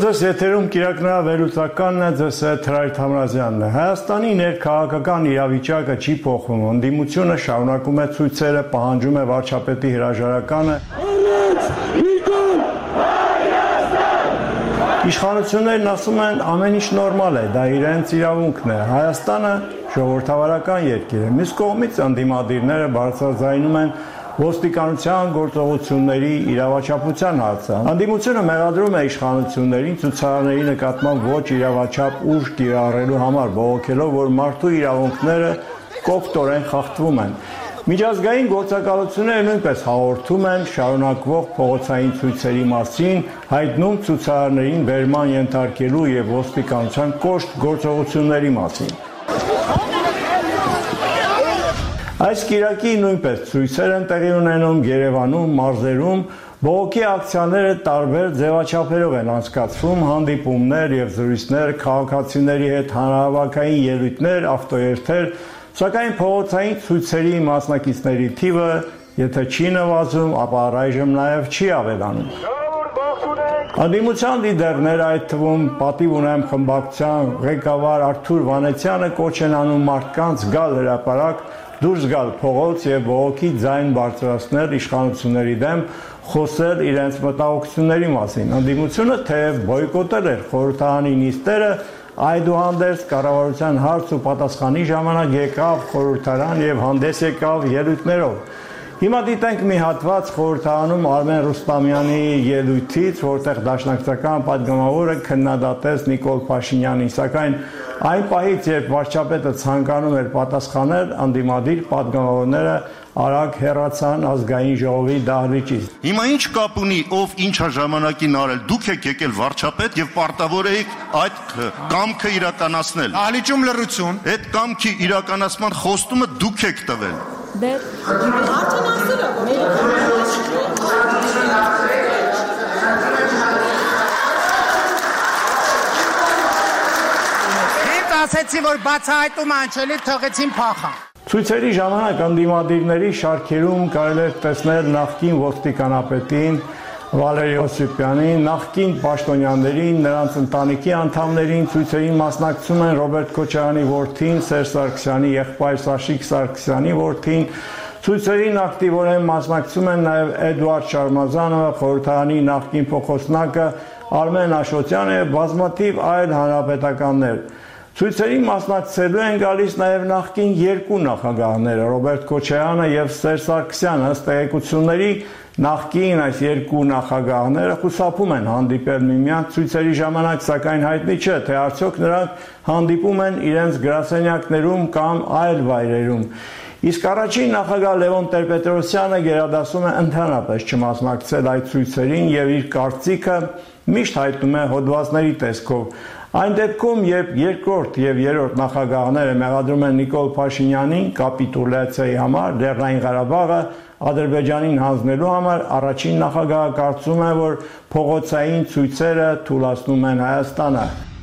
Ձեզ եթերում կիրակնա վերլուծականն է, ձեզ հետ Հրայր Թամրազյանն է։ Հայաստանի ներքաղաքական իրավիճակը չի փոխվում, ընդդիմությունը շարունակում է ցույցերը, պահանջում է վարչապետի հրաժարականը։ Իշխանություններն ասում են ամեն ինչ նորմալ է, դա իրենց իրավունքն է։ Հայաստանը ժողովրդավարական երկիր է։ Մյուս կողմից ընդդիմադիրները բարձրաձայնում են ոստիկանության գործողությունների իրավաչափության հարցը։ Ընդդիմությունը մեղադրում է իշխանություններին ցուցարարների նկատմամբ ոչ իրավաչափ ուժ կիրառելու համար, բողոքելով, որ մարդու իրավունքները կոպտորեն խախտվում են։ Միջազգային գործակալությունները նույնպես հաղորդում են շարունակվող փողոցային ցույցերի մասին, հայտնում ցուցարարներին բերման ենթարկելու եւ ոստիկանության կոշտ գործողությունների մասին։ Այս կիրակի նույնպես ցույցեր են տեղի ունենում Երևանում, մարզերում, բողոքի ակցիաները տարբեր ձևաչափերով են անցկացվում, հանդիպումներ եւ զրույցներ, քաղաքացիների հետ հանրահավաքային ելույթներ, ավտոերթեր, սակայն փողոցային ցույցերի մասնակիցների թիվը, եթե չի նվազում, ապա առայժմ նաեւ չի ավելանում։ Ընդդիմության լիդերները, այդ թվում պատիվ ունեմ խմբակցության ղեկավար Արթուր Վանեցյանը կոչ են անում մարդկանց գալ հրապարակ, դուրս գալ փողոց եւ բողոքի ձայն բարձրացնել իշխանությունների դեմ, խոսել իրենց մտահոգությունների մասին։ Ընդդիմությունը թեև բոյկոտել էր խորհրդարանի նիստերը, այդուհանդերձ կառավարության հարց ու պատասխանի ժամանակ եկավ խորհրդարան եւ հանդես եկավ ելույթներով։ Հիմա դիտենք մի հատված խորհրդարանում Արմեն Ռուստամյանի ելույթից, որտեղ դաշնակցական падգամավորը քննադատեց Նիկոլ Փաշինյանին, սակայն այն պահից, երբ վարչապետը ցանկանում էր պատասխանել, ընդդիմադիր падգամավորները արագ հեռացան ազգային ժողովի դահլիճից։ Հիմա ինչ կապ ունի ով ինչա ժամանակին արել, դուք եք եկել վարչապետ եւ պարտավոր եք այդ կամքը իրականացնել։ Դահլիճում լռություն։ Այդ կամքի իրականացման խոստումը դուք եք տվել։ Արդեն ասեցի, որ բացահայտում անչելի թողեցին փախան։ Ցույցերի ժամանակ ընդդիմադիրների շարքերում կարելի է տեսնել նախկին ոստիկանապետին Վալերի Օսիպյանին, նախկին պաշտոնյաներին, նրանց ընտանիքի անդամներին, ցույցերին մասնակցում են Ռոբերտ Քոչարյանի որդին, Սերժ Սարգսյանի եղբայր Սաշիկ Սարգսյանի որդին, ցույցերին ակտիվորեն մասնակցում են նաև Էդուարդ Շարմազանովը, խորհրդարանի նախկին փոխոսնակը Արմեն Աշոտյանը եւ բազմաթիվ այլ հանրապետականներ։ Ցույցերին մասնակցելու են գալիս նաև նախկին երկու նախագահները Ռոբերտ Քոչարյանը եւ Սերժ Սարգսյանը, ըստ տեղեկությունների նախկին այս երկու նախագահները խուսափում են հանդիպել միմյանց ցույցերի ժամանակ, սակայն հայտնի չէ, թե արդյոք նրանք հանդիպում են իրենց գրասենյակներում կամ այլ վայրերում։ Իսկ առաջին նախագահ Լևոն Տեր-Պետրոսյանը գերադասում է ընդհանրապես չմասնակցել այդ ցույցերին եւ իր կարծիքը միշտ հայտնում է հոդվածների տեսքով։ Այն դեպքում, երբ երկրորդ եւ երրորդ նախագահները մեղադրում են Նիկոլ Փաշինյանին կապիտուլյացիայի համար, Լեռնային Ղարաբաղը Ադրբեջանին հանձնելու համար, առաջին նախագահը կարծում է, որ փողոցային ցույցերը թուլացնում են Հայաստանը։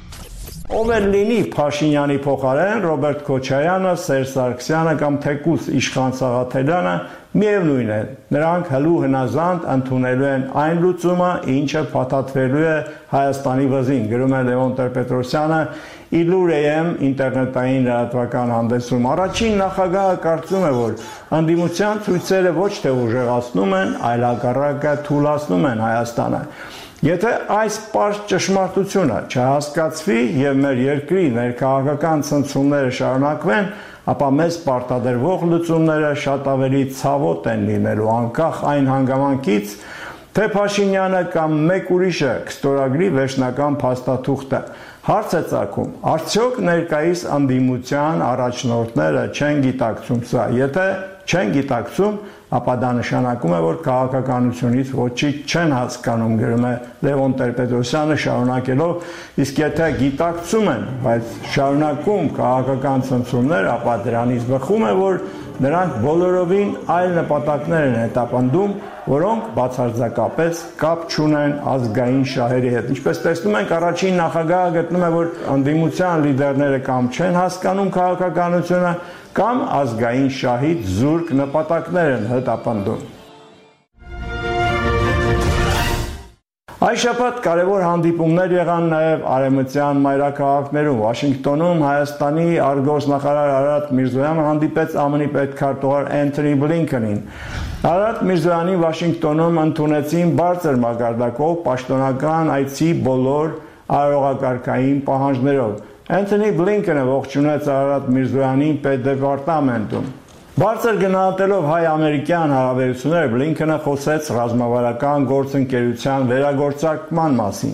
Ով էլ լինի Փաշինյանի փոխարեն, Ռոբերտ Քոչարյանը, Սերժ Սարգսյանը կամ թեկուզ Իշխան Սաղաթելյանը, միևնույն է, նրանք հլու հնազանդ ընդունելու են այն լուծումը, ինչը փաթաթվելու է Հայաստանի վզին, գրում է Լևոն Տեր-Պետրոսյանը Իլուրեյեմ ինտերնետային լրատվական հանդեսում։ Առաջին նախագահը կարծում է, որ ընդդիմության ցույցերը ոչ թե ուժեղացնում են, այլ հակառակը թուլացնում են Հայաստանը։ Եթե այս պարզ ճշմարտությունը չհասկացվի եւ մեր երկրի ներքաղաքական ցնցումները շարունակվեն, ապա մեզ պարտադրվող լուծումները շատ ավելի ցավոտ են լինելու, անկախ այն հանգամանքից, թե Փաշինյանը կամ մեկ ուրիշը կստորագրի վերջնական փաստաթուղթը։ Հարց է ծագում, արդյոք ներկայիս ընդդիմության առաջնորդները չեն գիտակցում սա։ Եթե չեն գիտակցում, ապա դա նշանակում է, որ քաղաքականությունից ոչինչ չեն հասկանում, գրում է Լևոն Տեր-Պետրոսյանը շարունակելով, իսկ եթե գիտակցում են, բայց շարունակում քաղաքական ցնցումներ, ապա դրանից բխում է, որ նրանք բոլորովին այլ նպատակներ են հետապնդում, որոնք բացարձակապես կապ չունեն ազգային շահերի հետ։ Ինչպես տեսնում ենք, առաջին նախագահը գտնում է, որ ընդդիմության լիդերները կամ չեն հասկանում քաղաքականությունը, կամ ազգային շահից զուրկ նպատակներ են հետապնդում։ Այս շաբաթ կարևոր հանդիպումներ եղան նաև արևմտյան մայրաքաղաքներում։ Վաշինգտոնում Հայաստանի արտգործնախարար Արարատ Միրզոյանը հանդիպեց ԱՄՆ-ի պետքարտուղար Էնթոնի Բլինքենին։ Արարատ Միրզոյանի Վաշինգտոնում ընդունեցին բարձր մակարդակով պաշտոնական այցի բոլոր արարողակարգային պահանջներով։ Էնթոնի Բլինքենը ողջունեց Արարատ Միրզոյանին պետդեպարտամենտում։ Բարձր գնահատելով հայ-ամերիկյան հարաբերությունները Բլինքենը խոսեց ռազմավարական գործընկերության վերագործարկման մասին։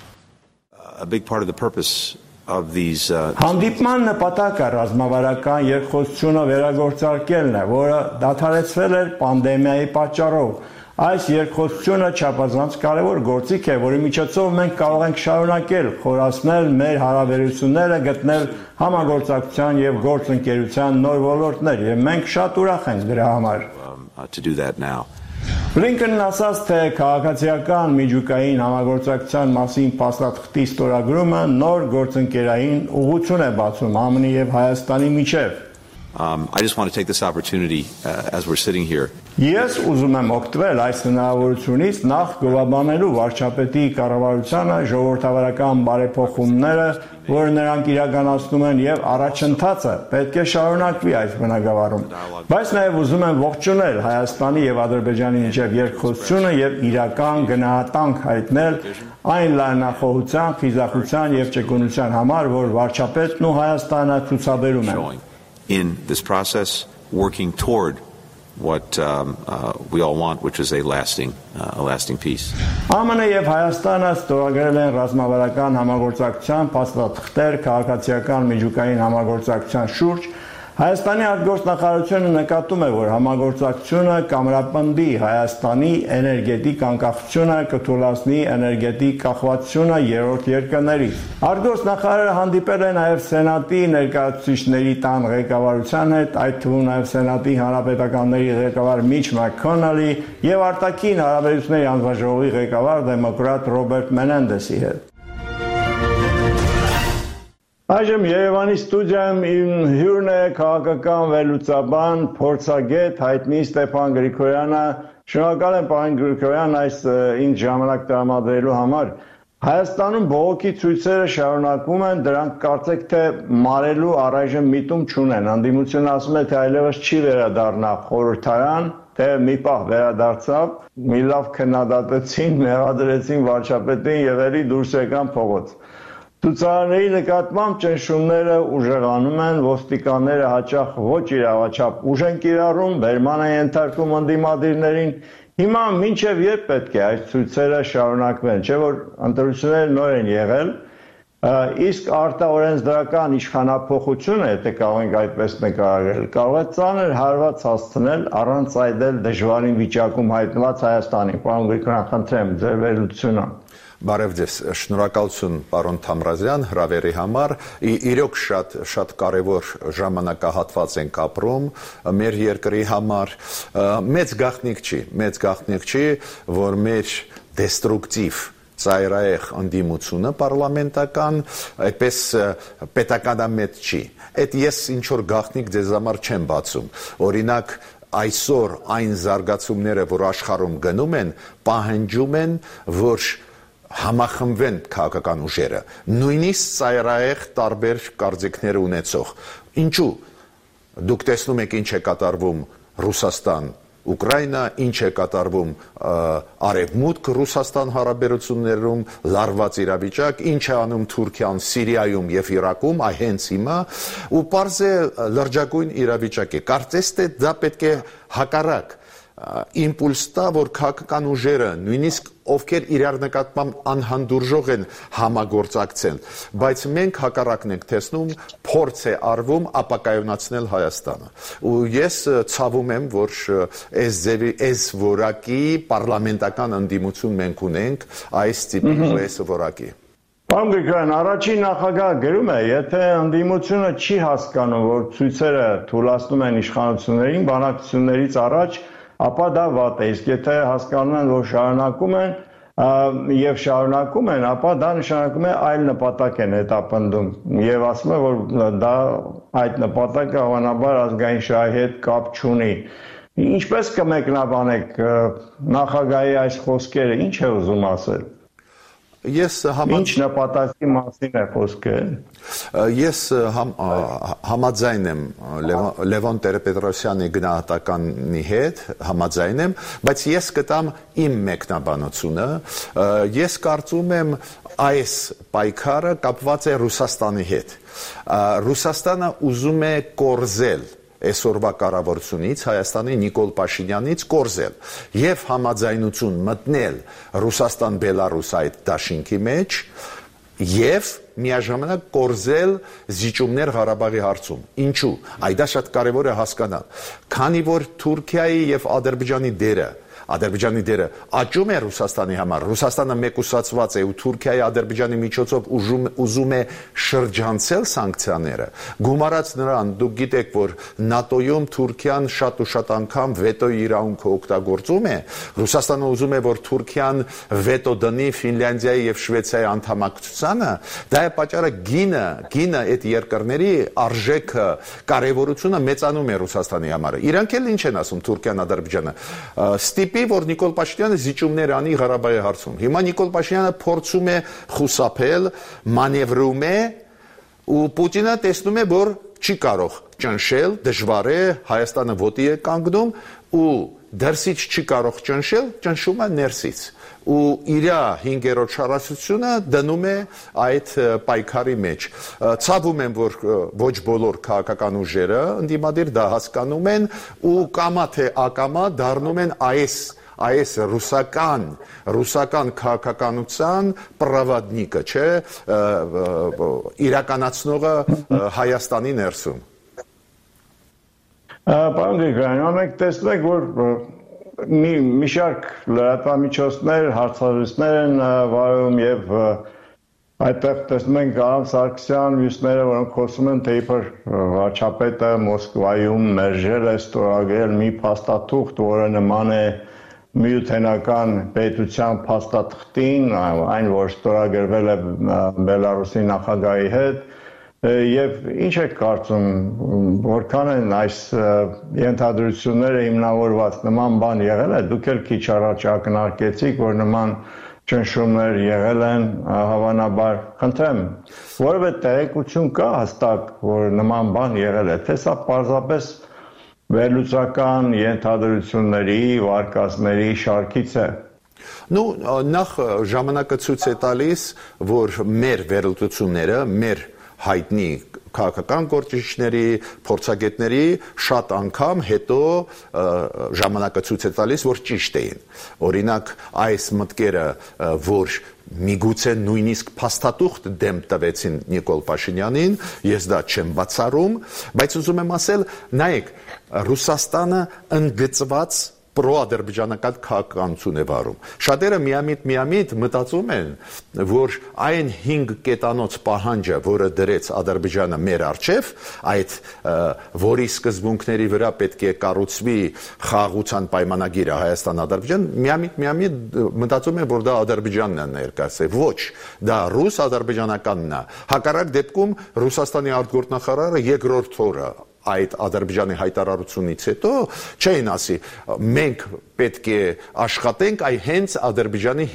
A big part of the purpose of these Հանդիպման նպատակը ռազմավարական երկխոսությունը վերագործարկելն է, որը դադարեցվել էր պանդեմիայի պատճառով։ Այս երկխոսությունը չափազանց կարևոր գործիք է, որի միջոցով մենք կարող ենք շարունակել խորացնել մեր հարաբերությունները, գտնել համագործակցության եւ գործընկերության նոր ոլորտներ, եւ մենք շատ ուրախ ենք դրա համար։ to do that now. Բլինքենն ասաց, թե քաղաքացիական միջուկային համագործակցության մասին փաստաթղթի ստորագրումը նոր գործընկերային ուղղություն է բացում ԱՄՆ-ի եւ Հայաստանի միջեւ։ I just want to take this opportunity as we're sitting here. Ես ուզում եմ օգտվել այս հնարավորությունից նախ գովաբանելու վարչապետի կառավարությանը ժողովրդավարական բարեփոխումները, որ նրանք իրականացնում են եւ առաջընթացը պետք է շարունակվի այս բնագավառում։ Բայց նաեւ ուզում եմ ողջունել Հայաստանի եւ Ադրբեջանի միջև երկխոսությունը եւ իրական գնահատանք հայտնել այն լայնախոհության, խիզախության եւ ճկունության համար, որ վարչապետն ու Հայաստանը ցուցաբերում են։ In this process, working toward what we all want, which is a lasting peace. ԱՄՆ եւ Հայաստանը ստորագրել են ռազմավարական համագործակցության փաստաթղթեր քաղաքացիական միջուկային համագործակցության շուրջ։ Հայաստանի արտգործնախարարությունը նկատում է, որ համագործակցությունը կամրապնդի Հայաստանի էներգետիկ անկախությունը, կթույլատնի էներգետիկ կախվածությունը երրորդ երկրներից։ Արտգործնախարարը հանդիպել է նաև Սենատի ներկայացուցիչների տան ղեկավարության հետ, այդ թվում նաև Սենատի հանրապետականների ղեկավար Միչ Մաքքոնելի եւ արտաքին հարաբերությունների հանձնաժողովի ղեկավար դեմոկրատ Ռոբերտ Մենենդեսի հետ։ Այժմ Երևանի ստուդիայում իմ հյուրն է քաղաքական վերլուծաբան, փորձագետ հայտնի Ստեփան Գրիգորյանը։ Շնորհակալ եմ պարոն Գրիգորյան այս ինձ ժամանակ տրամադրելու համար։ Հայաստանում բողոքի ցույցերը շարունակվում են, դրանք կարծեք թե մարելու առայժմ միտում չունեն։ Անդիմությունը ասում է, թե այլևս չի վերադառնա խորհրդարան, թե մի պահ վերադարձավ, մի լավ քննադատեցին, մեղադրեցին վարչապետին եւ էլի դուրս եկան փողոց։ Ցուցարարների նկատմամբ ճնշումները ուժեղանում են, ոստիկանները հաճախ ոչ իրավաչափ ուժ են կիրառում, վերման են ենթարկում ընդդիմադիրներին։ Հիմա մինչև երբ պետք է այս ցույցերը շարունակվեն, չէ՞ որ ընտրությունները նոր են եղել, իսկ արտաօրենսդրական իշխանափոխությունը, եթե կարող ենք այդպես նկարագրել, կարող է ծանր հարված հասցնել առանց այդ դժվարին վիճակում հայտնված Հայաստանին։ Պարոն Գրիգորյան, խնդրեմ ձեր վերլուծությունը։ Բարև ձեզ, շնորհակալություն պարոն Թամրազյան հրավերի համար։ Իրոք շատ կարևոր ժամանակահատված ենք ապրում մեր երկրի համար։ Մեծ գաղտնիք չի, որ մեր դեստրուկտիվ ծայրահեղ ընդդիմությունը պարլամենտական այդպես պետականամետ չի։ Այդ ես ինչ որ գաղտնիք ձեզ համար չեմ բացում։ Օրինակ այսօր այն զարգացումները, որ աշխարհում գնում են, պահանջում են, որ համախմբվեն քաղաքական ուժերը, նույնիսկ ծայրահեղ տարբեր կարծիքներ ունեցող։ Ինչու՞։ Դուք տեսնում եք ինչ է կատարվում Ռուսաստան, Ուկրաինա, ինչ է կատարվում Արևմուտք Ռուսաստան հարաբերություններում, լարված իրավիճակ, ինչ է անում Թուրքիան Սիրիայում եւ Իրաքում, հենց հիմա, ու պարզ է լրջագույն իրավիճակ է։ Կարծես թե դա պետք է հակառակ իմպուլս տա, որ քաղաքական ուժերը, նույնիսկ ովքեր իրար նկատմամբ անհանդուրժող են համագործակցել, բայց մենք հակառակն ենք տեսնում, փորձ է արվում ապակայունացնել Հայաստանը։ Ու ես ցավում եմ, որ այս որակի պարլամենտական ընդդիմություն մենք ունենք, այս տիպի ու այս որակի։ Պարոն Գրիգորյան, առաջին նախագահը գրում է, եթե ընդդիմությունը չի հասկանում, որ ցույցերը թույլատնում են իշխանություններին, բանակցություններից առաջ, ապա դա վատ է, իսկ եթե հասկանում են, որ շարունակում են, ապա դա նշանակում է այլ նպատակ են հետապնդում եւ ասում է, որ դա այդ նպատակը հավանաբար ազգային շահի հետ կապ չունի։ Ինչպես կմեկնաբանեք նախագահի այս խոսքերը, ինչ է ուզում ասել։ Ինչ նպատակի մասին է խոսքը։ Ես համաձայն եմ Լևոն Տեր-Պետրոսյանի գնահատականի հետ, համաձայն եմ, բայց ես կտամ իմ մեկնաբանությունը, ես կարծում եմ այս պայքարը կապված է Ռուսաստանի հետ։ Ռուսաստանը ուզում է կորզել այսօրվա կառավարությունից Հայաստանի Նիկոլ Փաշինյանից կորզել եւ համաձայնություն մտնել Ռուսաստան-Բելարուս այդ դաշինքի մեջ եւ միաժամանակ կորզել զիջումներ Ղարաբաղի հարցում։ Ինչու՞։ Այդ դա շատ կարեւոր է հասկանալ։ Քանի որ Թուրքիայի եւ Ադրբեջանի դերը աճում է Ռուսաստանի համար, Ռուսաստանը մեկուսացված է ու Թուրքիայի Ադրբեջանի միջոցով ուզում է շրջանցել սանկցիաները, գումարած նրան, դուք գիտեք, որ ՆԱՏՕ-ում Թուրքիան շատ ու շատ անգամ վետոյի իրավունքը օգտագործում է, Ռուսաստանը ուզում է, որ Թուրքիան վետո դնի Ֆինլանդիայի եւ Շվեյցարիայի անդամակցությանը, դա է պատճառը գինը այդ երկրների արժեքը, կարեւորությունը մեծանում է Ռուսաստանի համար։ Իրանք էլ ինչ են ասում Թուրքիան, Ադրբեջանը, որ Նիկոլ Փաշինյանը զիջումներ անի Ղարաբաղի հարցում։ Հիմա Նիկոլ Փաշինյանը փորձում է խուսափել, մանևրում է, ու Պուտինը տեսնում է, որ չի կարող ճնշել, դժվար է, Հայաստանը ոտի է կանգնում, ու դրսից չի կարող ճնշել, ճնշում է ներսից։ Ու իր 5-րդ շարասությունը դնում է այդ պայքարի մեջ։ Ցավում եմ, որ ոչ բոլոր քաղաքական ուժերը ընդդիմադիր դա հասկանում են ու կամա թե ակամա դառնում են այս ռուսական քաղաքականության պրավադնիկը, չէ, իրականացնողը Հայաստանի ներսում։ Պարոն Գրիգորյան, մենք տեսնենք, որ մի շարք լրատվամիջոցներ, հարցազրույցներ են վարում եւ այդտեղ տեսնում ենք Արամ Սարգսյան, մյուսները, որոնք խոսում են, թե իբր վարչապետը Մոսկվայում մերժել է ստորագրել մի փաստաթուղթ, որը նման է միութենական պետության փաստաթղթին, այն, որ ստորագրվել է Բելարուսի նախագահի հետ, եւ ինչ եք կարծում, որքան են այս ենթադրությունները հիմնավորված, նման բան եղել է, դուք էլ քիչ առաջ ակնարկեցիք, որ նման ճնշումներ եղել են, հավանաբար, խնդրեմ, որևէ տեղեկություն կա հստակ, որ նման բան եղել է, թե սա պարզապես վերլուծական ենթադրությունների, վարկածների շարքից է։ Նախ ժամանակը ցույց է տալիս, որ մեր վերլուծությունները, մեր հայտնի քաղաքական գործիչների, փորձագետների շատ անգամ հետո ժամանակը ցույց է տալիս, որ ճիշտ էին։ Օրինակ, այս մտքերը, որ միգուցե նույնիսկ փաստաթուղթ դեմ տվեցին Նիկոլ Փաշինյանին, ես դա չեմ բացառում, բայց ուզում եմ ասել, նայեք, Ռուսաստանը ընդգծված պրոադրբեջանական քաղաքականություն է վարում։ Շատերը միամիտ մտածում են, որ այն 5 կետանոց պահանջը, որը դրեց Ադրբեջանը մեր առջև, այդ որի սկզբունքների վրա պետք է կառուցվի խաղաղության պայմանագիրը Հայաստան-Ադրբեջան, միամիտ մտածում են, որ դա Ադրբեջանն է ներկայացրել։ Ոչ, դա ռուս-ադրբեջանականն է։ Հակառակ դեպքում Ռուսաստանի արտգործնախարարը երկրորդ օրը այդ Ադրբեջանի հայտարարությունից հետո չէին ասի մենք պետք է աշխատենք հենց Ադրբեջանի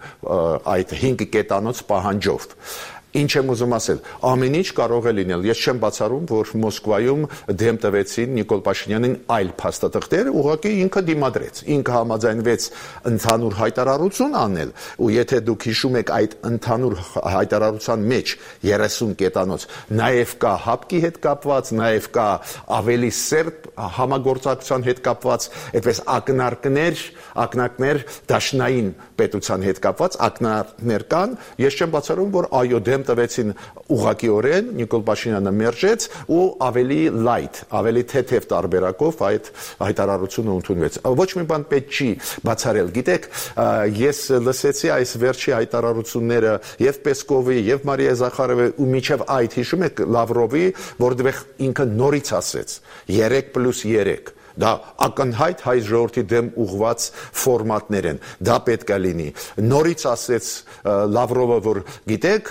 5 կետանոց պահանջով։ Ինչ եմ ուզում ասել, ամեն ինչ կարող է լինել։ Ես չեմ բացառում, որ Մոսկվայում դեմ տվեցին Նիկոլ Փաշինյանին այլ փաստաթղթեր, ուղղակի ինքը դիմադրեց, ինքը համաձայնվեց ընդհանուր հայտարարություն անել, ու եթե դուք հիշում եք այդ ընդհանուր հայտարարության մեջ 30 կետանոց, նաև կա ՀԱՊԿ-ի հետ կապված, նաև կա ավելի սերտ համագործակցության հետ կապված, այդպես ակնարկներ դաշնային պետության հետ կապված ակնարկներ կան, ես չեմ բացառում, որ այո դեմ տվեցին ուղղակիորեն, Նիկոլ Փաշինյանը մերժեց ու ավելի լայթ, ավելի թեթև տարբերակով այդ հայտարարությունը ընդունվեց։ Ոչ մի բան պետք չի բացառել։ Գիտեք, ես լսեցի այս վերջի հայտարարությունները եւ Պեսկովի, եւ Մարիա Զախարովի ու միջև այդ հիշում եք Լավրովի, որտեղ ինքը նորից ասեց 3+3 Դա ակնհայտ հայ ժողովրդի դեմ ուղված ֆորմատներ են։ Դա պետք է լինի։ Նորից ասեց Լավրովը, որ գիտեք,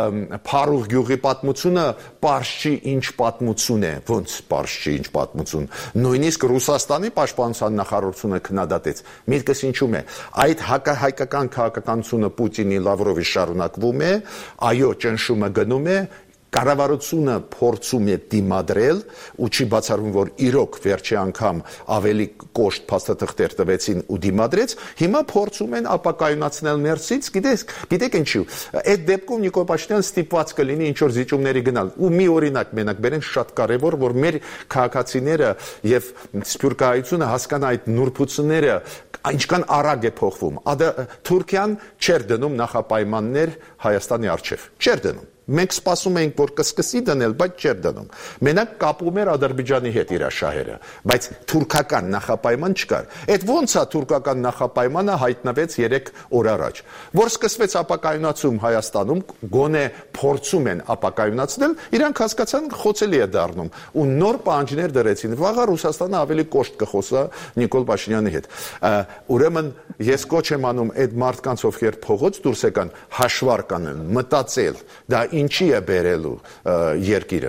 Փարուղ գյուղի պատմությունը պարզ չի ինչ պատմություն է, ոնց պարզ չի ինչ պատմություն։ Նույնիսկ Ռուսաստանի պաշտպանության նախարարությունը քննադատեց։ Միտքս ինչու՞մ է։ Այդ հայկական քաղաքականությունը Պուտինի Լավրովի շարունակվում է, այո, ճնշումը գնում է, կառավարությունը փորձում է դիմադրել ու չի բացառվում, որ իրոք վերջի անգամ ավելի կոշտ փաստաթղթեր տվեցին ու դիմադրեց, հիմա փորձում են ապակայունացնել ներսից, գիտեք ինչու, այդ դեպքում Նիկոլ Փաշինյանը ստիպված կլինի ինչ որ զիջումների գնալ։ Ու մի օրինակ մենակ բերենք շատ կարևոր, որ մեր քաղաքացիները եւ սփյուռքահայությունը հասկանան այդ նուրբությունները ինչքան արագ է փոխվում։ Թուրքիան չէր դնում նախապայմաններ Հայաստանի առջև։ Չէր դնում։ Մենք սպասում էինք, որ կսկսի դնել, բայց չէր դնում։ Մենակ կապում էր Ադրբեջանի հետ իր շահերը, բայց թուրքական նախապայման չկար։ Այդ ոնց է թուրքական նախապայմանը հայտնվեց 3 օր առաջ, որ սկսվեց ապակայունացում Հայաստանում, գոնե փորձում են ապակայունացնել, իրանք հասկացան խոցելի է դառնում ու նոր պահանջներ դրեցին։ Վաղը Ռուսաստանը ավելի կոշտ կխոսա Նիկոլ Փաշինյանի հետ։ Ուրեմն ես կոչ եմ անում այդ մարդկանց, ովքեր փողոց դուրս եկան, հաշվառ կանեն, մտածել, դա ինչի է բերելու երկիրը։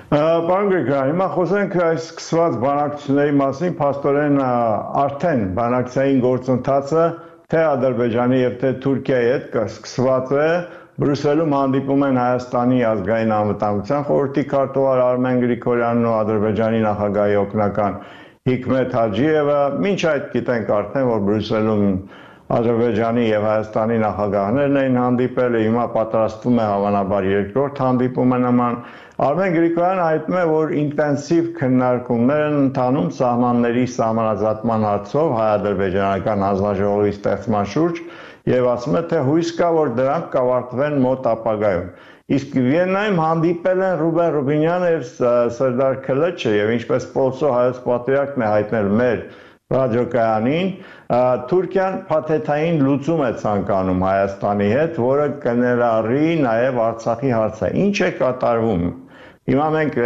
Պարոն Գրիգորյան, հիմա խոսենք այս սկսված բանակցությունների մասին, փաստորեն արդեն բանակցային գործընթացը թե Ադրբեջանի եւ թե Թուրքիայի հետ սկսված է, Բրյուսելում հանդիպում են Հայաստանի ազգային անվտանգության խորհրդի քարտուղար Արմեն Գրիգորյանն ու Ադրբեջանի նախագահի օգնական Հիկմետ Հաջիևը, մինչ այդ գիտենք արդեն, որ Բրյուսելում Ադրբեջանի եւ Հայաստանի նախագահներն էին հանդիպել, հիմա պատրաստվում է հավանաբար երկրորդ հանդիպումը նման։ Արմեն Գրիգորյանը հայտնում է, որ ինտենսիվ քննարկումներ են ընթանում սահմանների սահմանազատման հարցով հայ-ադրբեջանական հանձնաժողովի ստեղծման շուրջ եւ ասում է, թե հույս կա, որ դրանք կավարտվեն մոտ ապագայում։ Իսկ Վիեննայում հանդիպել են Ռուբեն Ռուբինյանը եւ Սերդար Քլեչը եւ ինչպես Պոլսո հայոց պատվիրակն է հայտնել մեր ռադիոկայանին, Թուրքիան փաթեթային լուծում է ցանկանում Հայաստանի հետ, որը կներառի նաեւ Արցախի հարցը։ Ինչ է կատարվում։ Հիմա մենք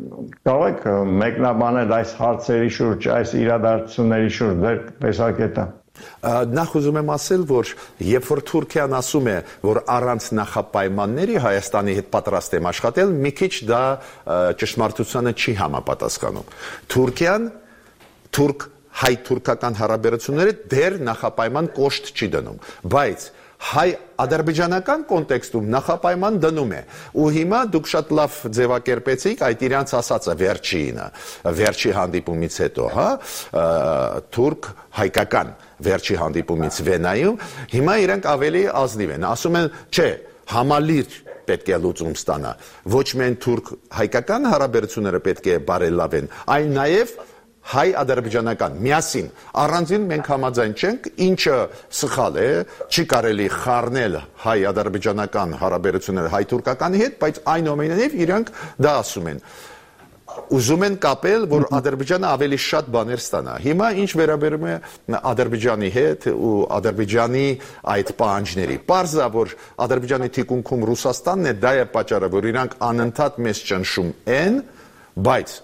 կարող ենք մեկնաբանել այս հարցերի շուրջ, այս իրադարձությունների շուրջ ձեր տեսակետը։ Նախ ուզում եմ ասել, որ երբ որ Թուրքիան ասում է, որ առանց նախապայմանների Հայաստանի հետ պատրաստ եմ աշխատել, մի քիչ դա ճշմարտությանը չի համապատասխանում։ Թուրքիան հայ-թուրքական հարաբերությունները դեռ նախապայման կոշտ չի դնում, բայց հայ-ադրբեջանական կոնտեքստում նախապայման դնում է։ Ու հիմա դուք շատ լավ ձևակերպեցիք այդ իրանց ասածը վերջի հանդիպումից հետո, թուրք-հայկական վերջի հանդիպումից Վենայում, հիմա իրանք ավելի ազնիվ են, ասում են, չէ, համալիր պետք է լուծում ստանա, ոչ միայն թուրք-հայկական հարաբերությունները պետք է բարելավեն, այլ նաև հայ-ադրբեջանական միասին առանձին մենք համաձայն չենք, ինչը սխալ է, չի կարելի խառնել հայ-ադրբեջանական հարաբերությունները հայ-թուրքականի հետ, բայց այնուամենայնիվ իրանք դա ասում են։ Ուզում են կապել, որ Ադրբեջանը ավելի շատ բաներ ստանա։ Հիմա ինչ վերաբերում է Ադրբեջանի հետ ու Ադրբեջանի այդ պահանջների։ Պարզ է, որ Ադրբեջանի թիկունքում Ռուսաստանն է, դա է պատճառը, որ իրանք անընդհատ մեզ ճնշում են, բայց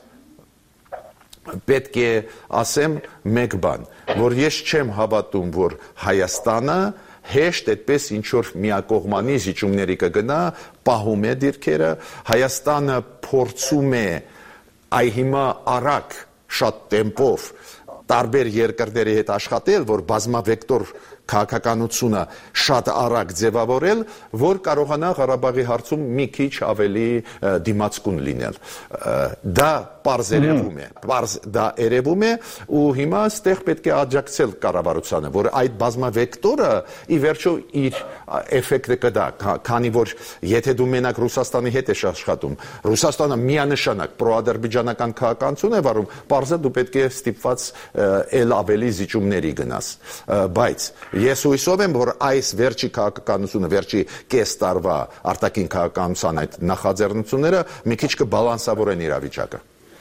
պետք է ասեմ մեկ բան, որ ես չեմ հավատում, որ Հայաստանը հեշտ այդպես ինչ-որ միակողմանի զիջումների կգնա, պահում է դիրքերը, Հայաստանը փորձում է հիմա արագ շատ տեմպով տարբեր երկրների հետ աշխատել, որ բազմավեկտոր քաղաքականությունը շատ արագ ձևավորել, որ կարողանա Ղարաբաղի հարցում մի քիչ ավելի դիմացկուն լինել։ Դա պարզ երևում է, ու հիմա ստեղ պետք է աջակցել կառավարությանը, որ այդ բազմավեկտորը ի վերջո իր էֆեկտը կտա, քանի որ եթե դու մենակ Ռուսաստանի հետ ես աշխատում, Ռուսաստանը միանշանակ պրոադրբեջանական քաղաքականություն է վարում, պարզը դու պետք է ստիպված էլ ավելի զիջումների գնաս, բայց ես հույսով եմ, որ այս վերջի քաղաքականությունը, վերջի կես տարվա արտաքին քաղաքականության այդ նախաձեռնությունները մի քիչ կբալանսավորեն իրավիճակը։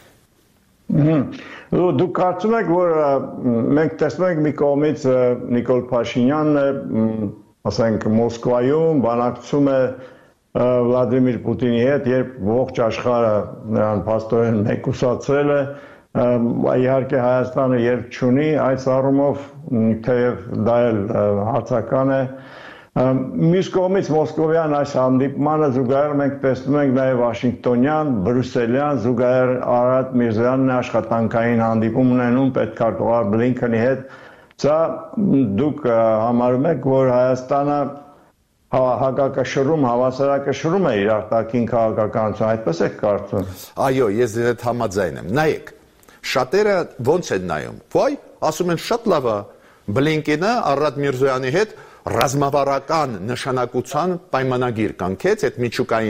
Դուք կարծում եք, որ մենք տեսնում ենք մի կողմից Նիկոլ Փաշինյանն է, ասենք Մոսկվայում բանակցում է Վլադիմիր Պուտինի հետ, երբ ողջ աշխարհը նրան փաստորեն մեկուսացրել է, իհարկե Հայաստանը երկ չունի, այս առումով թեև դա էլ հարցական է։ Մյուս կողմից Մոսկովյան այս հանդիպմանը զուգահեռ մենք տեսնում ենք նաև Վաշինգտոնյան, Բրյուսելյան, զուգահեռ Արարատ Միրզոյանն աշխատանքային հանդիպում ունենում պետքարտուղար Բլինքենի հետ։ Սա դուք համարում եք, որ Հայաստանը հակակշռում, հավասարակշռում է իր արտաքին քաղաքականություն, այդպես եք կարծում։ Այո, ես դեռ համաձայն եմ։ Նայեք, շատերը ոնց են նայում։ Ոայ, ասում են շատ լավ է, Բլինկենը Արարատ Միրզոյանի հետ ռազմավարական նշանակության պայմանագիր կնքեց այդ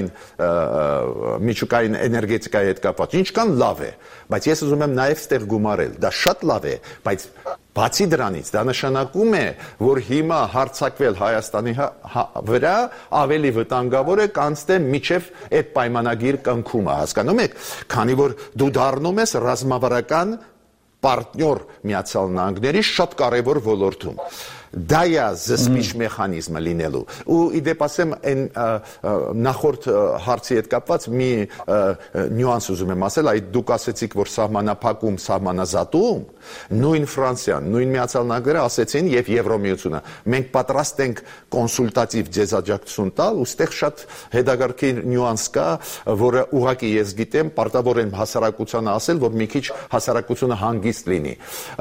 միջուկային էներգետիկայի հետ կապված։ Ինչքան լավ է, բայց ես ուզում եմ նաև ստեղ գումարել։ Դա շատ լավ է, բայց բացի դրանից դա նշանակում է, որ հիմա հարձակվել Հայաստանի վրա ավելի վտանգավոր է կանցնե միջև այդ պայմանագիր կնքումը, հասկանում եք, քանի որ դու դառնում ես ռազմավարական պարտներ Միացյալ Նահանգների շատ կարևոր ոլորտում։ Դա է զսպիչ մեխանիզմը լինելու։ Ու իդեպ ասեմ, նախորդ հարցի հետ կապված մի նյուանս ուզում եմ ասել, այդ դուք ասեցիք, որ սահմանափակում, սահմանազատում, նույն Ֆրանսիան, նույն Միացյալ Նահանգները ասեցին եւ Եվրոմիությունը, մենք պատրաստ ենք կոնսուլտատիվ ձեզաջակցություն տալ, ու ստեղ շատ հետաքրքիր նյուանս կա, որը ուղղակի ես գիտեմ, պարտավոր եմ հասարակությանը ասել, որ մի քիչ հասարակությունը հանգիստ լինի։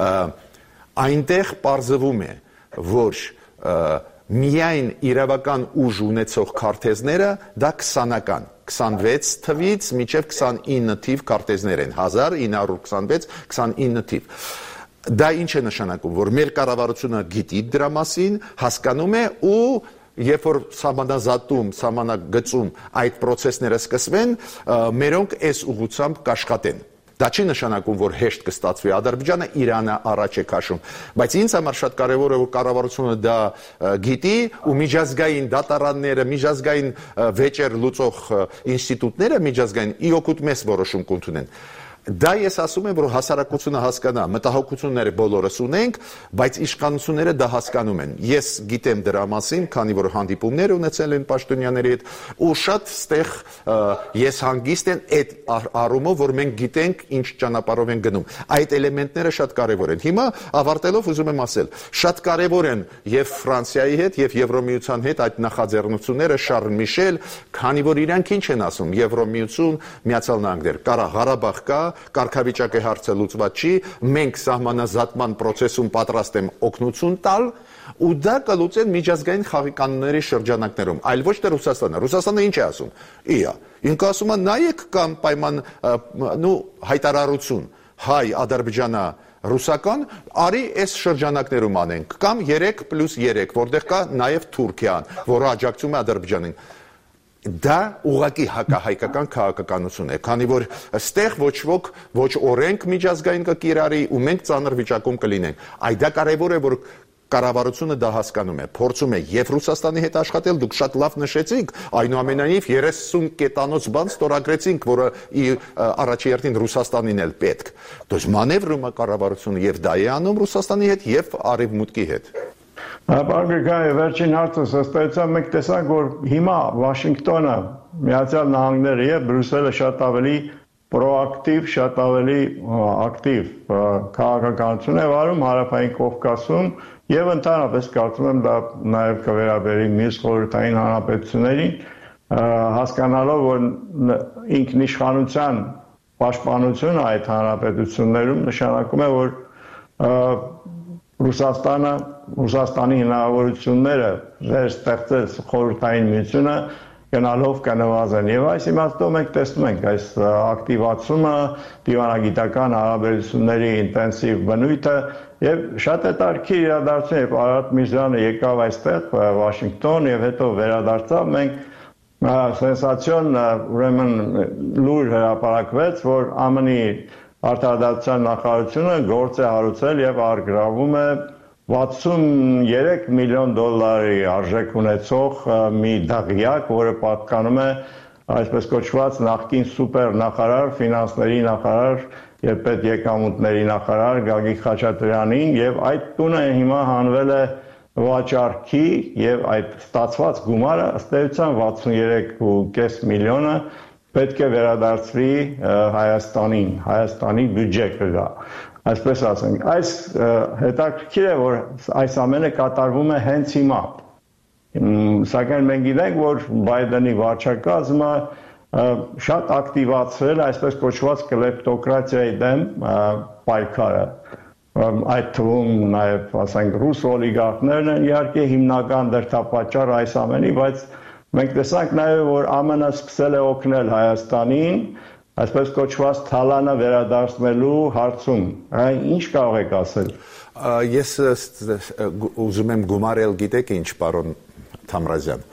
Այնտեղ պարզվում է, որ միայն իրավական ուժ ունեցող քարտեզները դա 20-ական 26 թվից մինչև 29 թիվ քարտեզներ են 1926-29 թիվ դա ինչ է նշանակում որ մեր կառավարությունը գիտի դրա մասին հասկանում է ու երբ որ սահմանազատում սահմանագծում այդ process-ները սկսվեն մերոնք այս ուղղությամբ կաշխատեն Դա չի նշանակում, որ հեշտ կստացվի Ադրբեջանը Իրանը առաջ է քաշում, բայց ինձ համար շատ կարևոր է որ կառավարությունը դա գիտի ու միջազգային դատարանները, միջազգային վեճեր լուծող ինստիտուտները միջազգային իօգուտ մեզ որոշում կընդունեն։ Դա ես ասում եմ, որ հասարակությունը հասկանա, մտահոգությունները բոլորս ունենք, բայց իշխանությունները դա հասկանում են։ Ես գիտեմ դրա մասին, քանի որ հանդիպումներ ունեցել են պաշտոնյաների հետ, ու շատ ստեղ ես հանգիստ եմ այդ առումով, որ մենք գիտենք ինչ ճանապարհով են գնում։ Այդ էլեմենտները շատ կարևոր են։ Հիմա ավարտելով ուզում եմ ասել, շատ կարևոր են եւ Ֆրանսիայի հետ եւ Եվրոմիության հետ այդ նախաձեռնությունները Շարլ Միշել, քանի որ իրանք ինչ են ասում, Եվրոմիություն, Միացյալ Նահանգներ, Ղարաբաղ կա կարգավիճակի հարցը լուծված չի, մենք սահմանազատման process-ում պատրաստ եմ օգնություն տալ, ու դա կլուծեն միջազգային խաղի շրջանակներում, այլ ոչ թե Ռուսաստանը։ Ռուսաստանը ինչ է ասում։ Ինքը ասում է նայեք կամ պայման հայտարարություն հայ Ադրբեջանը ռուսական, արի այս շրջանակներում անենք, կամ 3+3, որտեղ կա նաև Թուրքիան, որը աջակցում է Ադրբեջանին։ Դա ուղղակի հակահայկական քաղաքականություն է, քանի որ ստեղ ոչ ոք ոչ օրենք միջազգային կկիրառի ու մենք ծանր վիճակում կլինենք։ Այդ դա կարևոր է, որ կառավարությունը դա հասկանում է, փորձում է եւ Ռուսաստանի հետ աշխատել, դուք շատ լավ նշեցիք, այնուամենայնիվ 30 կետանոց բան ստորագրեցինք, որը առաջի հերթին Ռուսաստանին էլ պետք։ Դուք մանևրում է կառավարությունը եւ դա է անում Ռուսաստանի հետ եւ Արևմուտքի հետ։ Բարգեգայ վերջին հարցը ըստեյության մենք տեսանք, որ հիմա Վաշինգտոնը, Միացյալ Նահանգները եւ Բրյուսելը շատ ավելի պրոակտիվ, շատ ավելի ակտիվ քաղաքականություն է վարում Հարավային Կովկասում եւ ընդհանրապես կարծում եմ դա նաեւ կվերաբերի մյուս խորհրդային հանրապետություններին, հասկանալով որ ինքնիշխանության պաշտպանությունը այդ հանրապետություններում նշանակում է որ Ռուսաստանի հնարավորությունները վերստեղծել խորհրդային միությունը գնալով կնվազեն եւ այս իմաստով մենք տեսնում ենք այս ակտիվացումը դիվանագիտական հարաբերությունների ինտենսիվ բնույթը եւ շատ հետաքրքիր իրադարձություն երբ Արարատ Միրզոյանը եկավ այստեղ Վաշինգտոն եւ հետո վերադարձավ մենք սենսացիոն ուրեմն լուր հրապարակվեց որ ԱՄՆ-ի Արտադրության նախարարությունը գործ է հարուցել եւ արգրավում է $63 միլիոն արժեք ունեցող մի դղյակ, որը պատկանում է այսպես կոչված նախկին սուպեր նախարար, ֆինանսների նախարար եւ պետեկամուտների նախարար Գագիկ Խաչատրյանին եւ այդ տունը հիմա հանվել է վաճառքի եւ այդ ստացված գումարը ըստ էության 63.5 միլիոնը պետք է վերադարձվի Հայաստանի բյուջե կգա, այսպես ասենք։ Այս հետաքրքիր է, որ այս ամենը կատարվում է հենց հիմա։ Սակայն մենք գիտենք, որ Բայդենի վարչակազմը շատ ակտիվացրել այսպես կոչված կլեպտոկրատիայի դեմ պայքարը։ Այդ թվում նաև ասենք ռուս օլիգարխներն են իհարկե հիմնական դրդապատճառը այս ամենի, բայց մենք տեսանք նաև, որ ԱՄՆ-ը սկսել է օգնել Հայաստանին այսպես կոչված թալանը վերադարձնելու հարցում։ Ինչ կարող եք ասել։ Ես ուզում եմ գումարել, գիտեք ինչ, պարոն Թամրազյան,